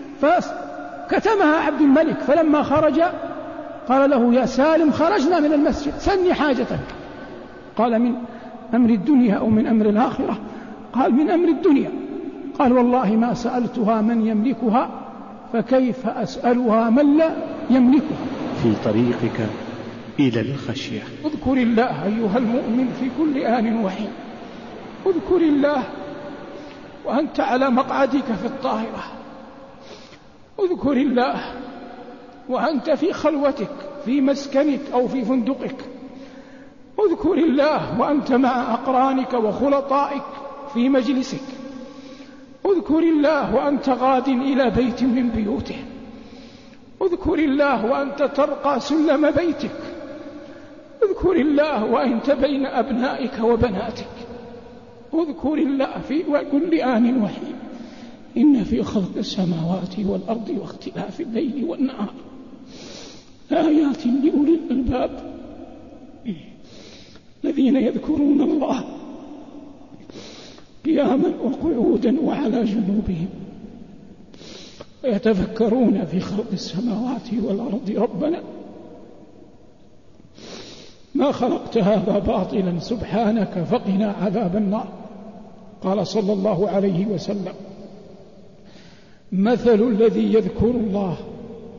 فكتمها عبد الملك، فلما خرج قال له يا سالم خرجنا من المسجد سلني حاجتك. قال من أمر الدنيا أو من أمر الآخرة؟ قال من أمر الدنيا. قال والله ما سألتها من يملكها، فكيف أسألها من لا يملكها؟ في طريقك إلى الخشية اذكر الله أيها المؤمن في كل آن وحين. اذكر الله وأنت على مقعدك في الطاهرة، اذكر الله وأنت في خلوتك في مسكنك أو في فندقك، اذكر الله وأنت مع أقرانك وخلطائك في مجلسك، اذكر الله وأنت غاد إلى بيت من بيوته، اذكر الله وأنت ترقى سلم بيتك، اذكر الله وأنت بين أبنائك وبناتك، اذكر الله في كل آن وحين. إن في خلق السماوات والأرض واختلاف الليل والنهار آيات لأولي الألباب الذين يذكرون الله قياما وقعودا وعلى جنوبهم ويتفكرون في خلق السماوات والأرض ربنا ما خلقت هذا باطلا سبحانك فقنا عذاب النار. قال صلى الله عليه وسلم مثل الذي يذكر الله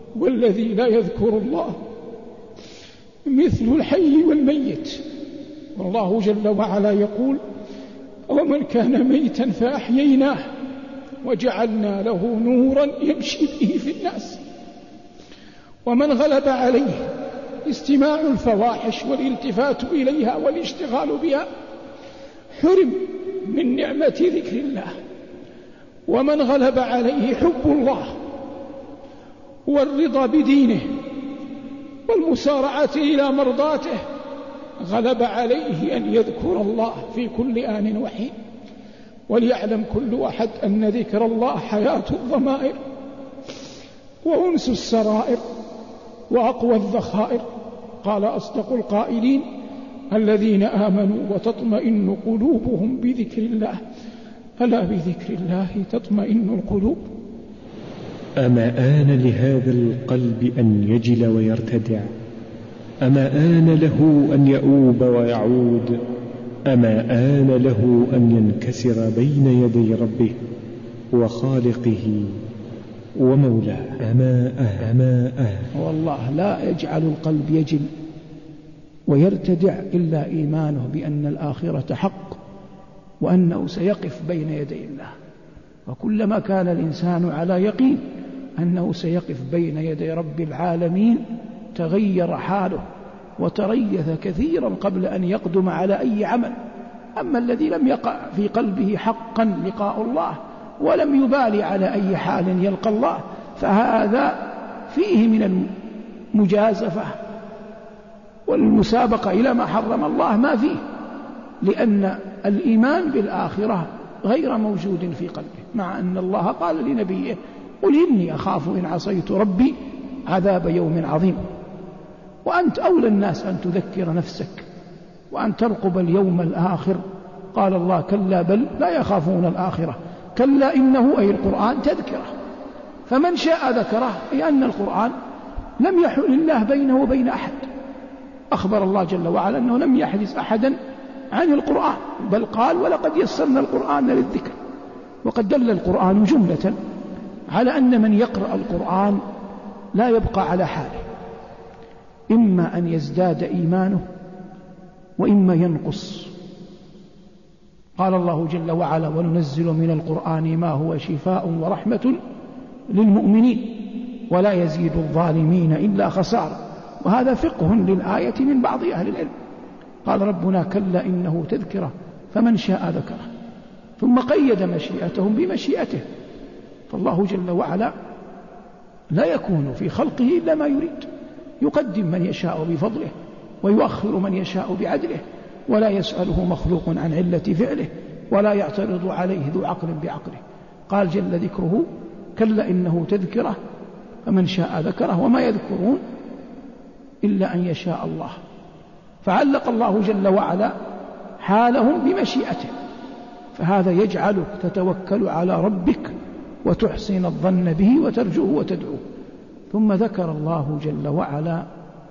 والذي لا يذكر الله مثل الحي والميت والله جل وعلا يقول: ومن كان ميتا فأحييناه وجعلنا له نورا يمشي به في الناس. ومن غلب عليه استماع الفواحش والالتفات إليها والاشتغال بها حرم من نعمة ذكر الله. ومن غلب عليه حب الله والرضا بدينه والمسارعة إلى مرضاته غلب عليه أن يذكر الله في كل آن وحين. وليعلم كل أحد أن ذكر الله حياة الضمائر وأنس السرائر وأقوى الذخائر. قال أصدق القائلين: الذين آمنوا وتطمئن قلوبهم بذكر الله، ألا بذكر الله تطمئن القلوب. أما آن لهذا القلب أن يجل ويرتدع؟ أما آن له أن يؤوب ويعود؟ أما آن له أن ينكسر بين يدي ربه وخالقه ومولاه؟ أما آن أما آن والله لا يجعل القلب يجل ويرتدع إلا إيمانه بأن الآخرة حق وأنه سيقف بين يدي الله. وكلما كان الإنسان على يقين أنه سيقف بين يدي رب العالمين تغير حاله وتريث كثيرا قبل أن يقدم على أي عمل. أما الذي لم يقع في قلبه حقا لقاء الله ولم يبالي على أي حال يلقى الله فهذا فيه من المجازفة والمسابقة إلى ما حرم الله ما فيه، لأن الإيمان بالآخرة غير موجود في قلبه، مع أن الله قال لنبيه: قل إني أخاف إن عصيت ربي عذاب يوم عظيم. وأنت أولى الناس أن تذكر نفسك وأن ترقب اليوم الآخر. قال الله: كلا بل لا يخافون الآخرة، كلا إنه أي القرآن تذكره، فمن شاء ذكره، لأن القرآن لم يحل الله بينه وبين أحد. أخبر الله جل وعلا أنه لم يحجز أحدا عن القرآن، بل قال: ولقد يسرنا القرآن للذكر. وقد دل القرآن جملة على أن من يقرأ القرآن لا يبقى على حاله، إما أن يزداد إيمانه وإما ينقص. قال الله جل وعلا: وننزل من القرآن ما هو شفاء ورحمة للمؤمنين ولا يزيد الظالمين إلا خسارة. وهذا فقه للآية من بعض أهل العلم. قال ربنا: كلا إنه تذكرة فمن شاء ذكره، ثم قيد مشيئتهم بمشيئته. فالله جل وعلا لا يكون في خلقه إلا ما يريد، يقدم من يشاء بفضله ويؤخر من يشاء بعدله، ولا يسأله مخلوق عن علة فعله ولا يعترض عليه ذو عقل بعقله. قال جل ذكره: كلا إنه تذكرة فمن شاء ذكره وما يذكرون إلا أن يشاء الله. فعلق الله جل وعلا حالهم بمشيئته، فهذا يجعلك تتوكل على ربك وتحسن الظن به وترجوه وتدعوه. ثم ذكر الله جل وعلا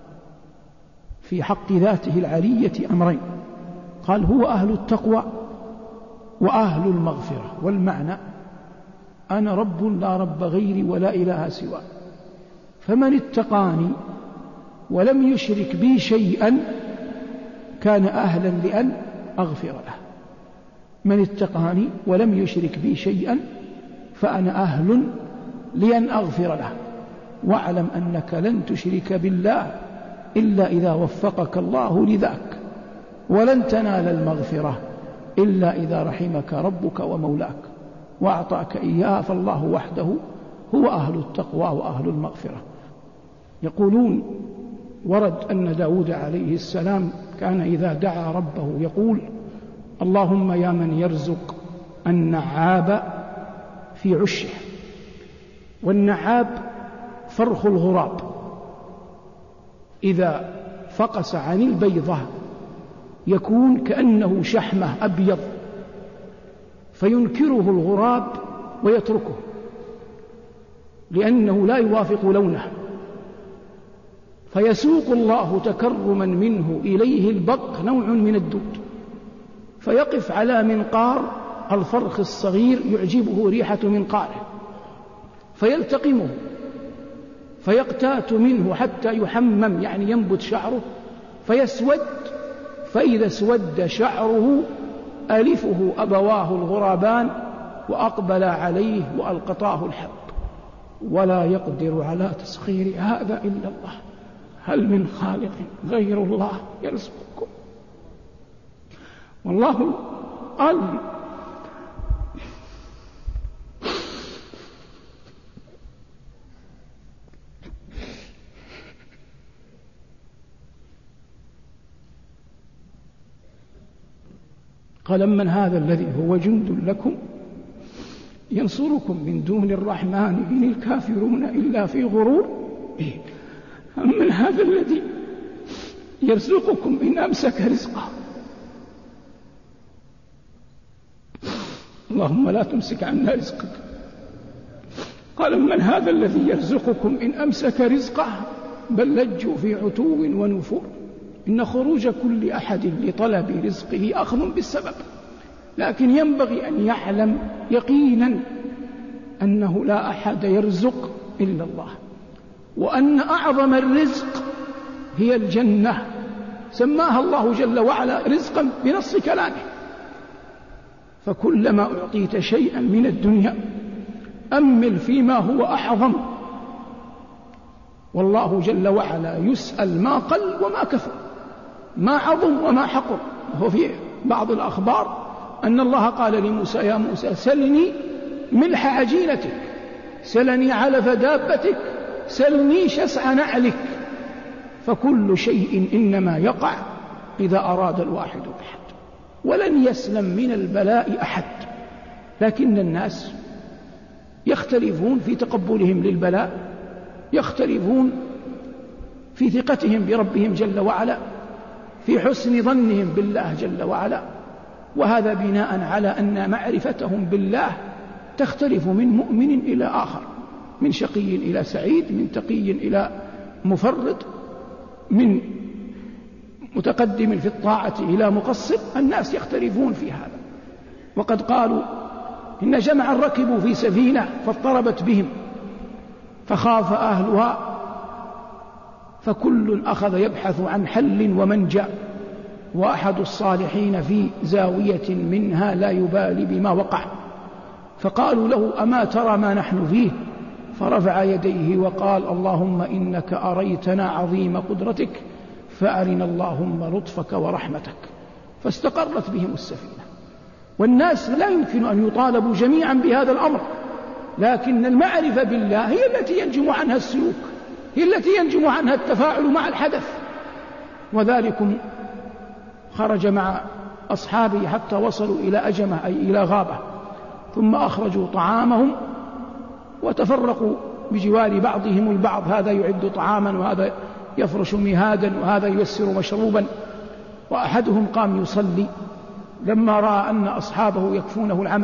في حق ذاته العلية أمرين، قال: هو أهل التقوى وأهل المغفرة. والمعنى: أنا رب لا رب غيري ولا إله سواه، فمن اتقاني ولم يشرك بي شيئا كان أهلا لأن أغفر له. من اتقاني ولم يشرك بي شيئا فأنا أهل لأن أغفر له. واعلم أنك لن تشرك بالله إلا إذا وفقك الله لذاك، ولن تنال المغفرة إلا إذا رحمك ربك ومولاك وأعطاك إياه. فالله وحده هو أهل التقوى وأهل المغفرة. يقولون ورد أن داود عليه السلام كان إذا دعا ربه يقول: اللهم يا من يرزق النعاب في عشه. والنعاب فرخ الغراب، إذا فقس عن البيضة يكون كأنه شحمة أبيض، فينكره الغراب ويتركه لأنه لا يوافق لونه، فيسوق الله تكرما منه إليه البق نوع من الدود، فيقف على منقار الفرخ الصغير يعجبه ريحة منقاره فيلتقمه فيقتات منه حتى يحمم، يعني ينبت شعره فيسود، فإذا اسود شعره ألفه أبواه الغرابان وأقبل عليه وألقطاه الحب، ولا يقدر على تسخير هذا إلا الله. هل من خالق غير الله يرزقكم؟ والله قال قال من هذا الذي هو جند لكم ينصركم من دون الرحمن إن الكافرون إلا في غرور. إيه؟ من هذا الذي يرزقكم إن أمسك رزقه. اللهم لا تمسك عنا رزقك. قال من هذا الذي يرزقكم إن أمسك رزقه بل لجوا في عتو ونفور. إن خروج كل أحد لطلب رزقه أخذ بالسبب، لكن ينبغي أن يعلم يقينا أنه لا أحد يرزق إلا الله، وأن أعظم الرزق هي الجنة، سماها الله جل وعلا رزقا بنص كلامه. فكلما أعطيت شيئا من الدنيا أمل فيما هو أعظم، والله جل وعلا يسأل ما قل وما كثر، ما عظم وما حقر. وهو في بعض الأخبار أن الله قال لموسى يا موسى سلني ملح عجينتك، سلني علف دابتك، سلني شسع نعلك. فكل شيء إنما يقع إذا أراد الواحد بحد، ولن يسلم من البلاء أحد، لكن الناس يختلفون في تقبلهم للبلاء، يختلفون في ثقتهم بربهم جل وعلا، في حسن ظنهم بالله جل وعلا. وهذا بناء على أن معرفتهم بالله تختلف من مؤمن إلى آخر، من شقي إلى سعيد، من تقي إلى مفرط، من متقدم في الطاعة إلى مقصر. الناس يختلفون في هذا. وقد قالوا إن جمعا ركبوا في سفينة فاضطربت بهم فخاف أهلها، فكل أخذ يبحث عن حل ومنجأ، وأحد الصالحين في زاوية منها لا يبالي بما وقع، فقالوا له أما ترى ما نحن فيه؟ فرفع يديه وقال اللهم إنك أريتنا عظيم قدرتك فأرنا اللهم لطفك ورحمتك. فاستقرت بهم السفينة. والناس لا يمكن أن يطالبوا جميعا بهذا الأمر، لكن المعرفة بالله هي التي ينجم عنها السلوك، هي التي ينجم عنها التفاعل مع الحدث. وذلكم خرج مع أصحابه حتى وصلوا إلى أجمة أي إلى غابة، ثم أخرجوا طعامهم وتفرقوا بجوار بعضهم البعض، هذا يعد طعاما وهذا يفرش مهادا وهذا ييسر مشروبا. وأحدهم قام يصلي لما رأى أن أصحابه يكفونه العمل،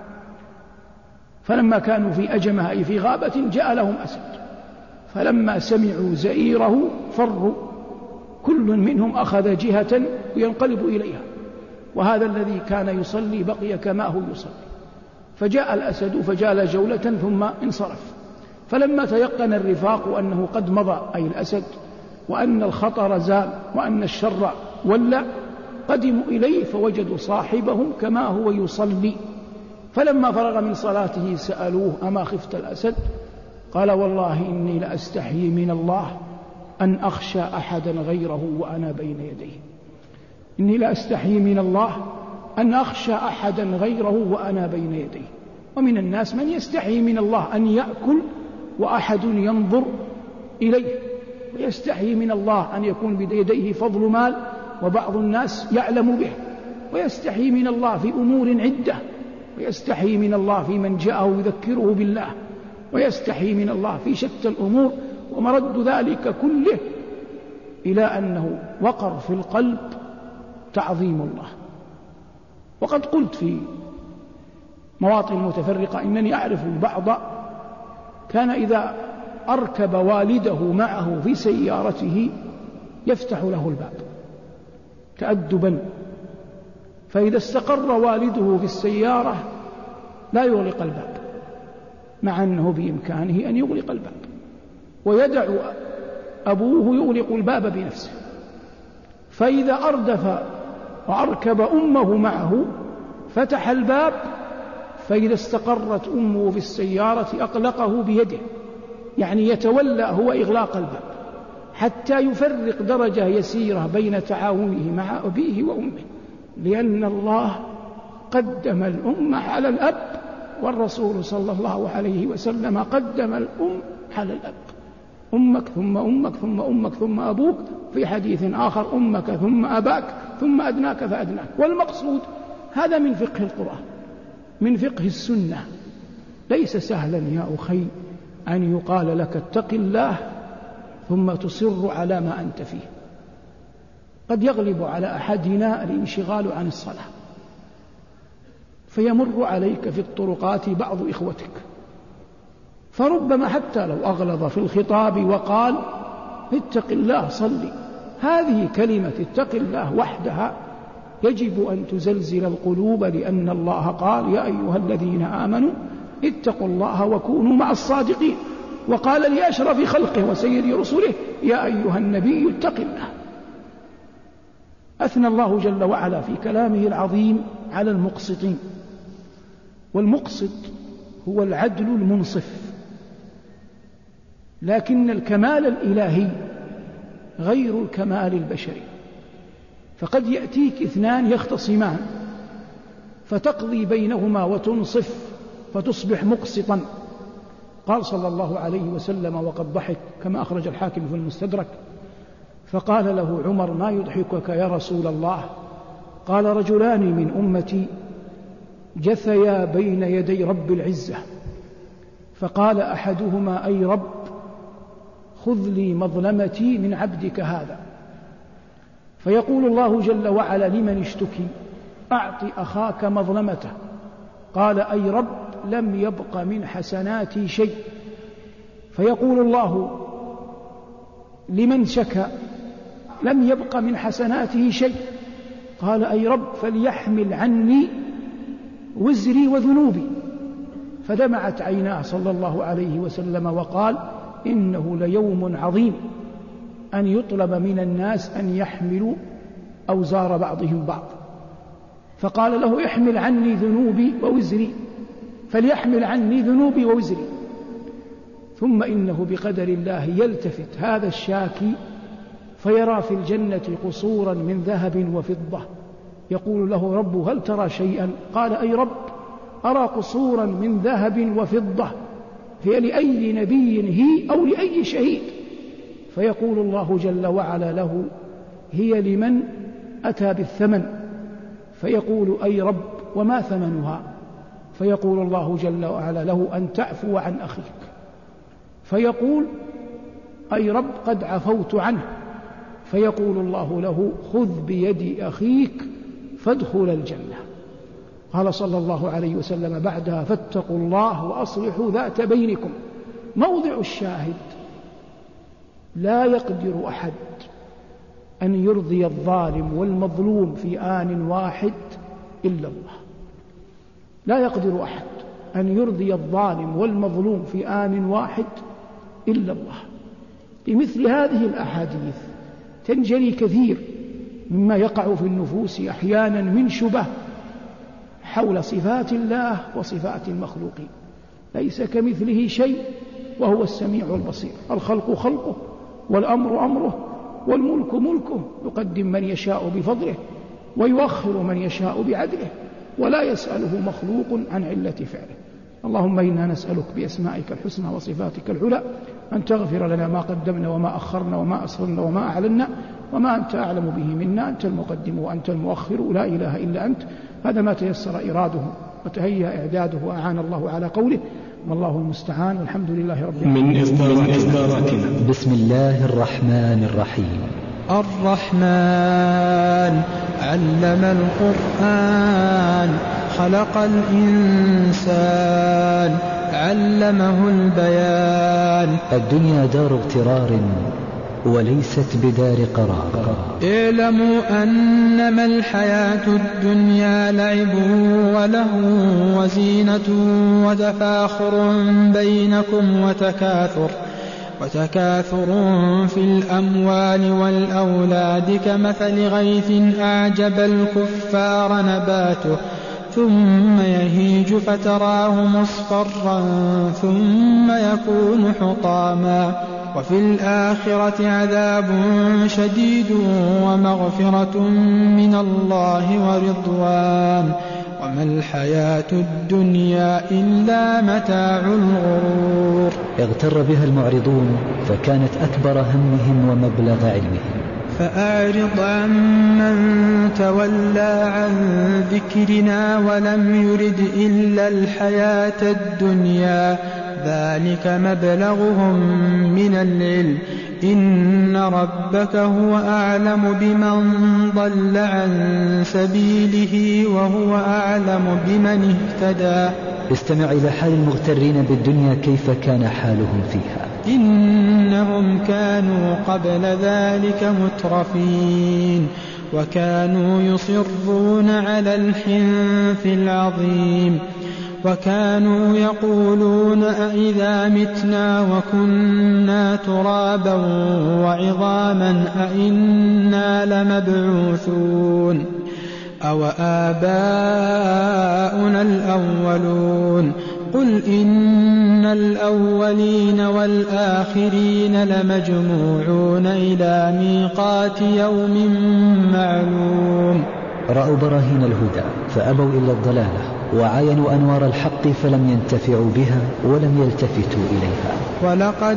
فلما كانوا في أجمة أي في غابة جاء لهم أسد، فلما سمعوا زئيره فروا، كل منهم أخذ جهة وينقلب إليها، وهذا الذي كان يصلي بقي كما هو يصلي. فجاء الأسد فجال جولة ثم انصرف. فلما تيقن الرفاق أنه قد مضى أي الأسد، وأن الخطر زال وأن الشر ولى، قدموا إليه فوجدوا صاحبهم كما هو يصلي. فلما فرغ من صلاته سألوه أما خفت الأسد؟ قال والله إني لأستحيي من الله أن أخشى أحدا غيره وأنا بين يديه. إني لأستحيي من الله أن أخشى أحدا غيره وأنا بين يديه. ومن الناس من يستحيي من الله أن يأكل وأحد ينظر إليه، ويستحيي من الله أن يكون بيديه فضل مال وبعض الناس يعلم به، ويستحيي من الله في أمور عدة، ويستحيي من الله في من جاءه يذكره بالله، ويستحيي من الله في شتى الأمور. ومرد ذلك كله إلى أنه وقر في القلب تعظيم الله. وقد قلت في مواطن متفرقة إنني أعرف البعض كان إذا أركب والده معه في سيارته يفتح له الباب تأدبا، فإذا استقر والده في السيارة لا يغلق الباب، مع أنه بإمكانه أن يغلق الباب، ويدع أبوه يغلق الباب بنفسه. فإذا أردف وأركب أمه معه فتح الباب، فإذا استقرت أمه في السيارة أغلقه بيده، يعني يتولى هو إغلاق الباب حتى يفرق درجة يسيرة بين تعاونه مع أبيه وأمه، لأن الله قدم الأم على الأب، والرسول صلى الله عليه وسلم قدم الأم على الأب. أمك ثم أمك ثم أمك ثم أبوك، في حديث آخر أمك ثم أباك ثم أدناك فأدناك. والمقصود هذا من فقه القرآن، من فقه السنة. ليس سهلا يا أخي أن يقال لك اتق الله ثم تصر على ما أنت فيه. قد يغلب على أحدنا الانشغال عن الصلاة، فيمر عليك في الطرقات بعض إخوتك، فربما حتى لو أغلظ في الخطاب وقال اتق الله صلي، هذه كلمة اتق الله وحدها يجب أن تزلزل القلوب، لأن الله قال يا أيها الذين آمنوا اتقوا الله وكونوا مع الصادقين، وقال لأشرف خلقه وسيد رسله يا أيها النبي اتق الله. أثنى الله جل وعلا في كلامه العظيم على المقسطين، والمقسط هو العدل المنصف، لكن الكمال الإلهي غير الكمال البشري. فقد يأتيك اثنان يختصمان فتقضي بينهما وتنصف فتصبح مقسطا. قال صلى الله عليه وسلم وقد ضحك كما أخرج الحاكم في المستدرك، فقال له عمر ما يضحكك يا رسول الله؟ قال رجلان من أمتي جثيا بين يدي رب العزة، فقال أحدهما أي رب خذ لي مظلمتي من عبدك هذا، فيقول الله جل وعلا لمن اشتكي أعط أخاك مظلمته، قال أي رب لم يبق من حسناتي شيء، فيقول الله لمن شكى لم يبق من حسناته شيء، قال أي رب فليحمل عني وزري وذنوبي، فدمعت عيناه صلى الله عليه وسلم وقال إنه ليوم عظيم أن يطلب من الناس أن يحملوا أوزار بعضهم بعض، فقال له احمل عني ذنوبي ووزري، فليحمل عني ذنوبي ووزري. ثم إنه بقدر الله يلتفت هذا الشاكي فيرى في الجنة قصورا من ذهب وفضة، يقول له رب هل ترى شيئا؟ قال أي رب أرى قصورا من ذهب وفضة، هي لأي نبي هي أو لأي شهيد؟ فيقول الله جل وعلا له هي لمن أتى بالثمن، فيقول أي رب وما ثمنها؟ فيقول الله جل وعلا له أن تعفو عن أخيك، فيقول أي رب قد عفوت عنه، فيقول الله له خذ بيد أخيك فادخل الجنة. قال صلى الله عليه وسلم بعدها فاتقوا الله وأصلحوا ذات بينكم. موضع الشاهد لا يقدر أحد أن يرضي الظالم والمظلوم في آن واحد إلا الله، لا يقدر أحد أن يرضي الظالم والمظلوم في آن واحد إلا الله. بمثل هذه الأحاديث تنجلي كثير مما يقع في النفوس أحيانا من شبه حول صفات الله وصفات المخلوقين. ليس كمثله شيء وهو السميع البصير. الخلق خلقه والأمر أمره والملك ملكه، يقدم من يشاء بفضله ويؤخر من يشاء بعدله، ولا يسأله مخلوق عن علة فعله. اللهم إنا نسألك بأسمائك الحسنى وصفاتك العلى أن تغفر لنا ما قدمنا وما أخرنا وما أسررنا وما أعلنا وما أنت أعلم به منا، أنت المقدم وأنت المؤخر، لا إله إلا أنت. هذا ما تيسر إراده وتهيأ إعداده وأعان الله على قوله، والله المستعان، والحمد لله رب العالمين. من إصداراتنا بسم الله الرحمن الرحيم. الرحمن علم القرآن خلق الإنسان علمه البيان. الدنيا دار اغترار وليست بدار قرار. اعلموا أنما الحياة الدنيا لعب وله وزينة وتفاخر بينكم وتكاثر وتكاثر في الأموال والأولاد كمثل غيث أعجب الكفار نباته ثم يهيج فتراه مصفرا ثم يكون حطاما وفي الآخرة عذاب شديد ومغفرة من الله ورضوان وما الحياة الدنيا إلا متاع الغرور. اغتر بها المعرضون فكانت أكبر همهم ومبلغ علمهم. فأعرض عمن تولى عن ذكرنا ولم يرد إلا الحياة الدنيا ذلك مبلغهم من العلم إن ربك هو أعلم بمن ضل عن سبيله وهو أعلم بمن اهتدى. استمع إلى حال المغترين بالدنيا كيف كان حالهم فيها. إنهم كانوا قبل ذلك مترفين وكانوا يصرون على الحنث العظيم وكانوا يقولون أئذا متنا وكنا ترابا وعظاما أئنا لمبعوثون أو آباؤنا الأولون قل إن الأولين والآخرين لمجموعون إلى ميقات يوم معلوم. رأوا براهين الهدى فأبوا إلا الضلالة وعاينوا أنوار الحق فلم ينتفعوا بها ولم يلتفتوا إليها. ولقد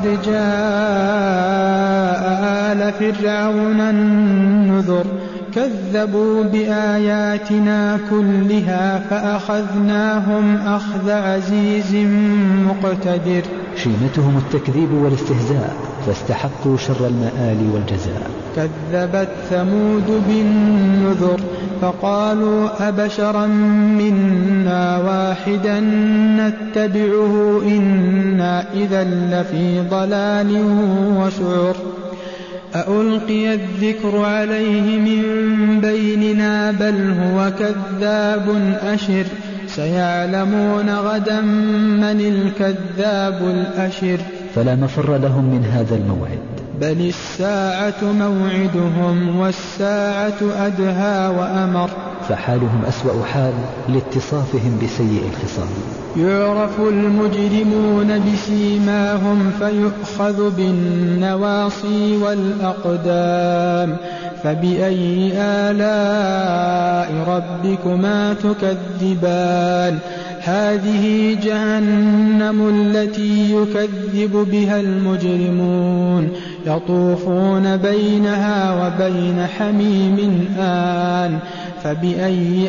جاء آل فرعون النذر كذبوا بآياتنا كلها فأخذناهم أخذ عزيز مقتدر. شيمتهم التكذيب والاستهزاء فاستحقوا شر المآل والجزاء. كذبت ثمود بالنذر فقالوا أبشرا منا واحدا نتبعه إنا إذا لفي ضلال وسعر. أألقي الذكر عليه من بيننا بل هو كذاب أشر سيعلمون غدا من الكذاب الأشر. فلا مفر لهم من هذا الموعد بل الساعة موعدهم والساعة أدهى وأمر. فحالهم أسوأ حال لاتصافهم بسيء الخصال. يعرف المجرمون بسيماهم فيؤخذ بالنواصي والأقدام فبأي آلاء ربكما تكذبان هذه جهنم التي يكذب بها المجرمون يطوفون بينها وبين حميم آن فبأي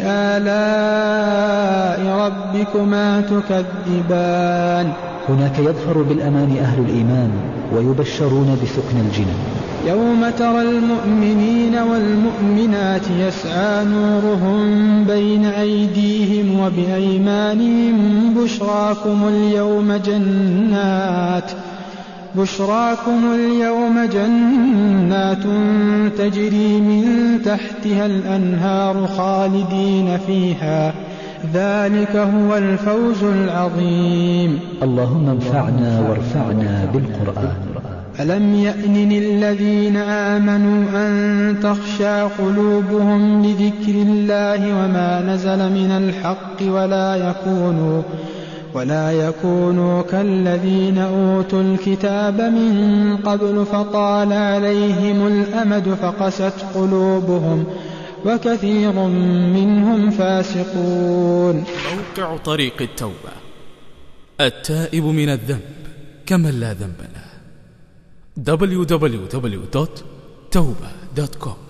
آلاء ربكما تكذبان. هناك يظهر بالأمان أهل الإيمان ويبشرون بسكن الجنان. يوم ترى المؤمنين والمؤمنات يسعى نورهم بين أيديهم وبأيمانهم بشراكم اليوم جنات بشراكم اليوم جنات تجري من تحتها الأنهار خالدين فيها ذلك هو الفوز العظيم. اللهم انفعنا وارفعنا بالقرآن. ألم يأن للذين آمنوا أن تخشع قلوبهم لذكر الله وما نزل من الحق ولا يكونوا ولا يكونوا كالذين أوتوا الكتاب من قبل فطال عليهم الأمد فقست قلوبهم وكثير منهم فاسقون. موقع طريق التوبة التائب من الذنب كمن لا ذنب له دبليو دبليو دبليو دوت توبة دوت كوم